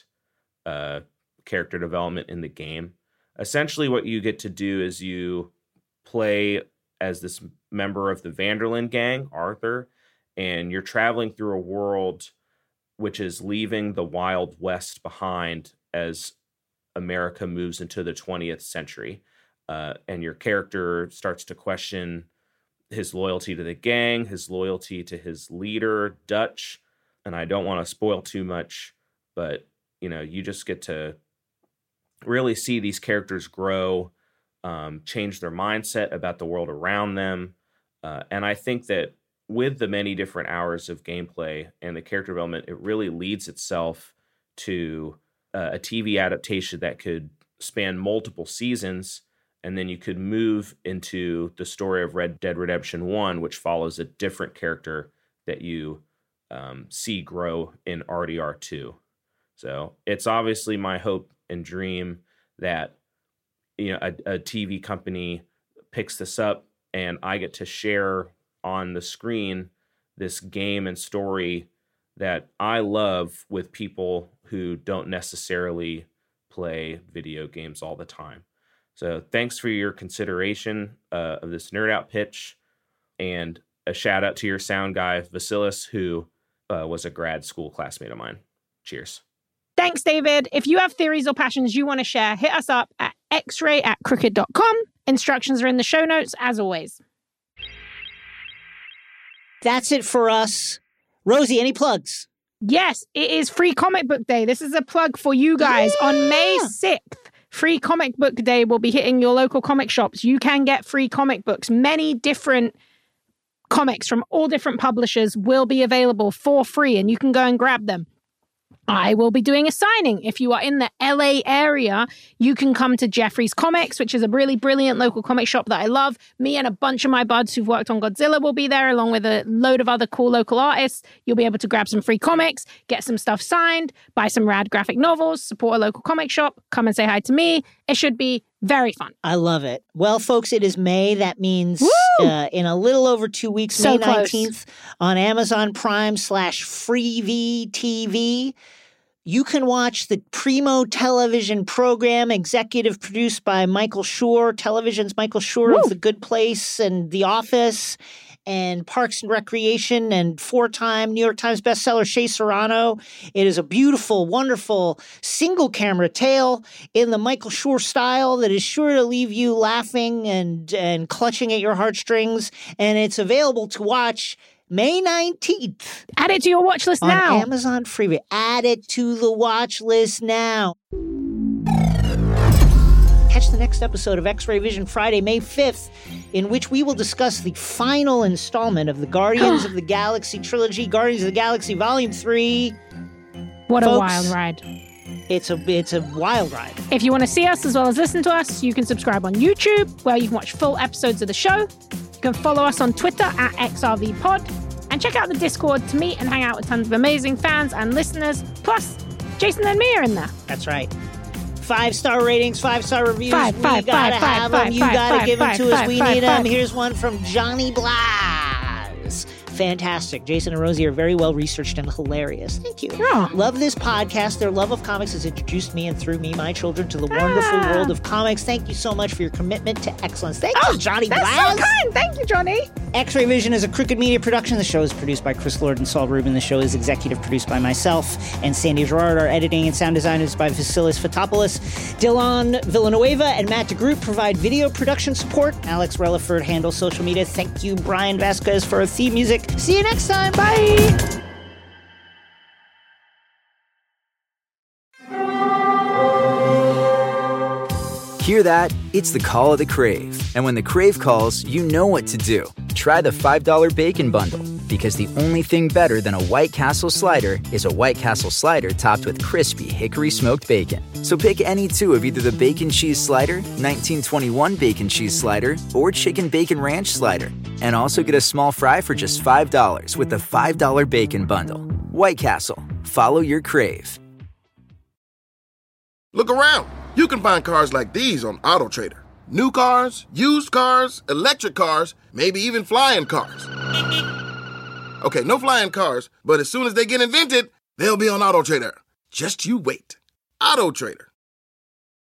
character development in the game. Essentially, what you get to do is you play as this member of the Vanderlyn gang, Arthur, and you're traveling through a world which is leaving the Wild West behind as America moves into the 20th century. And your character starts to question his loyalty to the gang, his loyalty to his leader, Dutch. And I don't want to spoil too much, but you just get to really see these characters grow, change their mindset about the world around them. And I think that with the many different hours of gameplay and the character development, it really leads itself to a TV adaptation that could span multiple seasons. And then you could move into the story of Red Dead Redemption 1, which follows a different character that you see grow in RDR 2. So it's obviously my hope and dream that a TV company picks this up and I get to share on the screen this game and story that I love with people who don't necessarily play video games all the time. So thanks for your consideration of this Nerd Out pitch, and a shout out to your sound guy, Vasilis, who was a grad school classmate of mine. Cheers. Thanks, David. If you have theories or passions you want to share, hit us up at xray@crooked.com. Instructions are in the show notes, as always. That's it for us. Rosie, any plugs? Yes, it is Free Comic Book Day. This is a plug for you guys. Yeah. On May 6th, Free Comic Book Day will be hitting your local comic shops. You can get free comic books. Many different comics from all different publishers will be available for free, and you can go and grab them. I will be doing a signing. If you are in the LA area, you can come to Jeffrey's Comics, which is a really brilliant local comic shop that I love. Me and a bunch of my buds who've worked on Godzilla will be there, along with a load of other cool local artists. You'll be able to grab some free comics, get some stuff signed, buy some rad graphic novels, support a local comic shop, come and say hi to me. It should be very fun. I love it. Well, folks, it is May. That means in a little over 2 weeks, so May 19th, on Amazon Prime /Freevee TV, you can watch the Primo television program, executive produced by Michael Schur. Television's Michael Schur of The Good Place and The Office and Parks and Recreation, and 4-time New York Times bestseller Shea Serrano. It is a beautiful, wonderful single-camera tale in the Michael Schur style that is sure to leave you laughing and clutching at your heartstrings. And it's available to watch May 19th. Add it to your watch list now. On Amazon Freevee. Add it to the watch list now. Catch the next episode of X-Ray Vision Friday, May 5th, in which we will discuss the final installment of the Guardians of the Galaxy trilogy, Guardians of the Galaxy Volume 3. What Folks, a wild ride. It's a wild ride. If you want to see us as well as listen to us, you can subscribe on YouTube, where you can watch full episodes of the show. You can follow us on Twitter at XRVPod, and check out the Discord to meet and hang out with tons of amazing fans and listeners. Plus, Jason and me are in there. That's right. 5-star ratings, 5-star reviews. We gotta have them. You gotta give them to us. We need them. Here's one from Johnny Blas. Fantastic. Jason and Rosie are very well researched and hilarious. Thank you. Yeah. Love this podcast. Their love of comics has introduced me and through me, my children, to the wonderful world of comics. Thank you so much for your commitment to excellence. Thank you, Johnny Blas. That's so kind. Thank you, Johnny. X-Ray Vision is a Crooked Media production. The show is produced by Chris Lord and Saul Rubin. The show is executive produced by myself and Sandy Gerard. Our editing and sound design is by Vasilis Fotopoulos. Dylan Villanueva and Matt DeGroot provide video production support. Alex Relaford handles social media. Thank you, Brian Vasquez, for our theme music. See you next time. Bye. Hear that? It's the call of the Crave. And when the Crave calls, you know what to do. Try the $5 Bacon Bundle, because the only thing better than a White Castle slider is a White Castle slider topped with crispy hickory smoked bacon. So pick any two of either the Bacon Cheese Slider, 1921 Bacon Cheese Slider, or Chicken Bacon Ranch Slider. And also get a small fry for just $5 with the $5 Bacon Bundle. White Castle. Follow your Crave. Look around. You can find cars like these on AutoTrader. New cars, used cars, electric cars, maybe even flying cars. Okay, no flying cars, but as soon as they get invented, they'll be on AutoTrader. Just you wait. AutoTrader.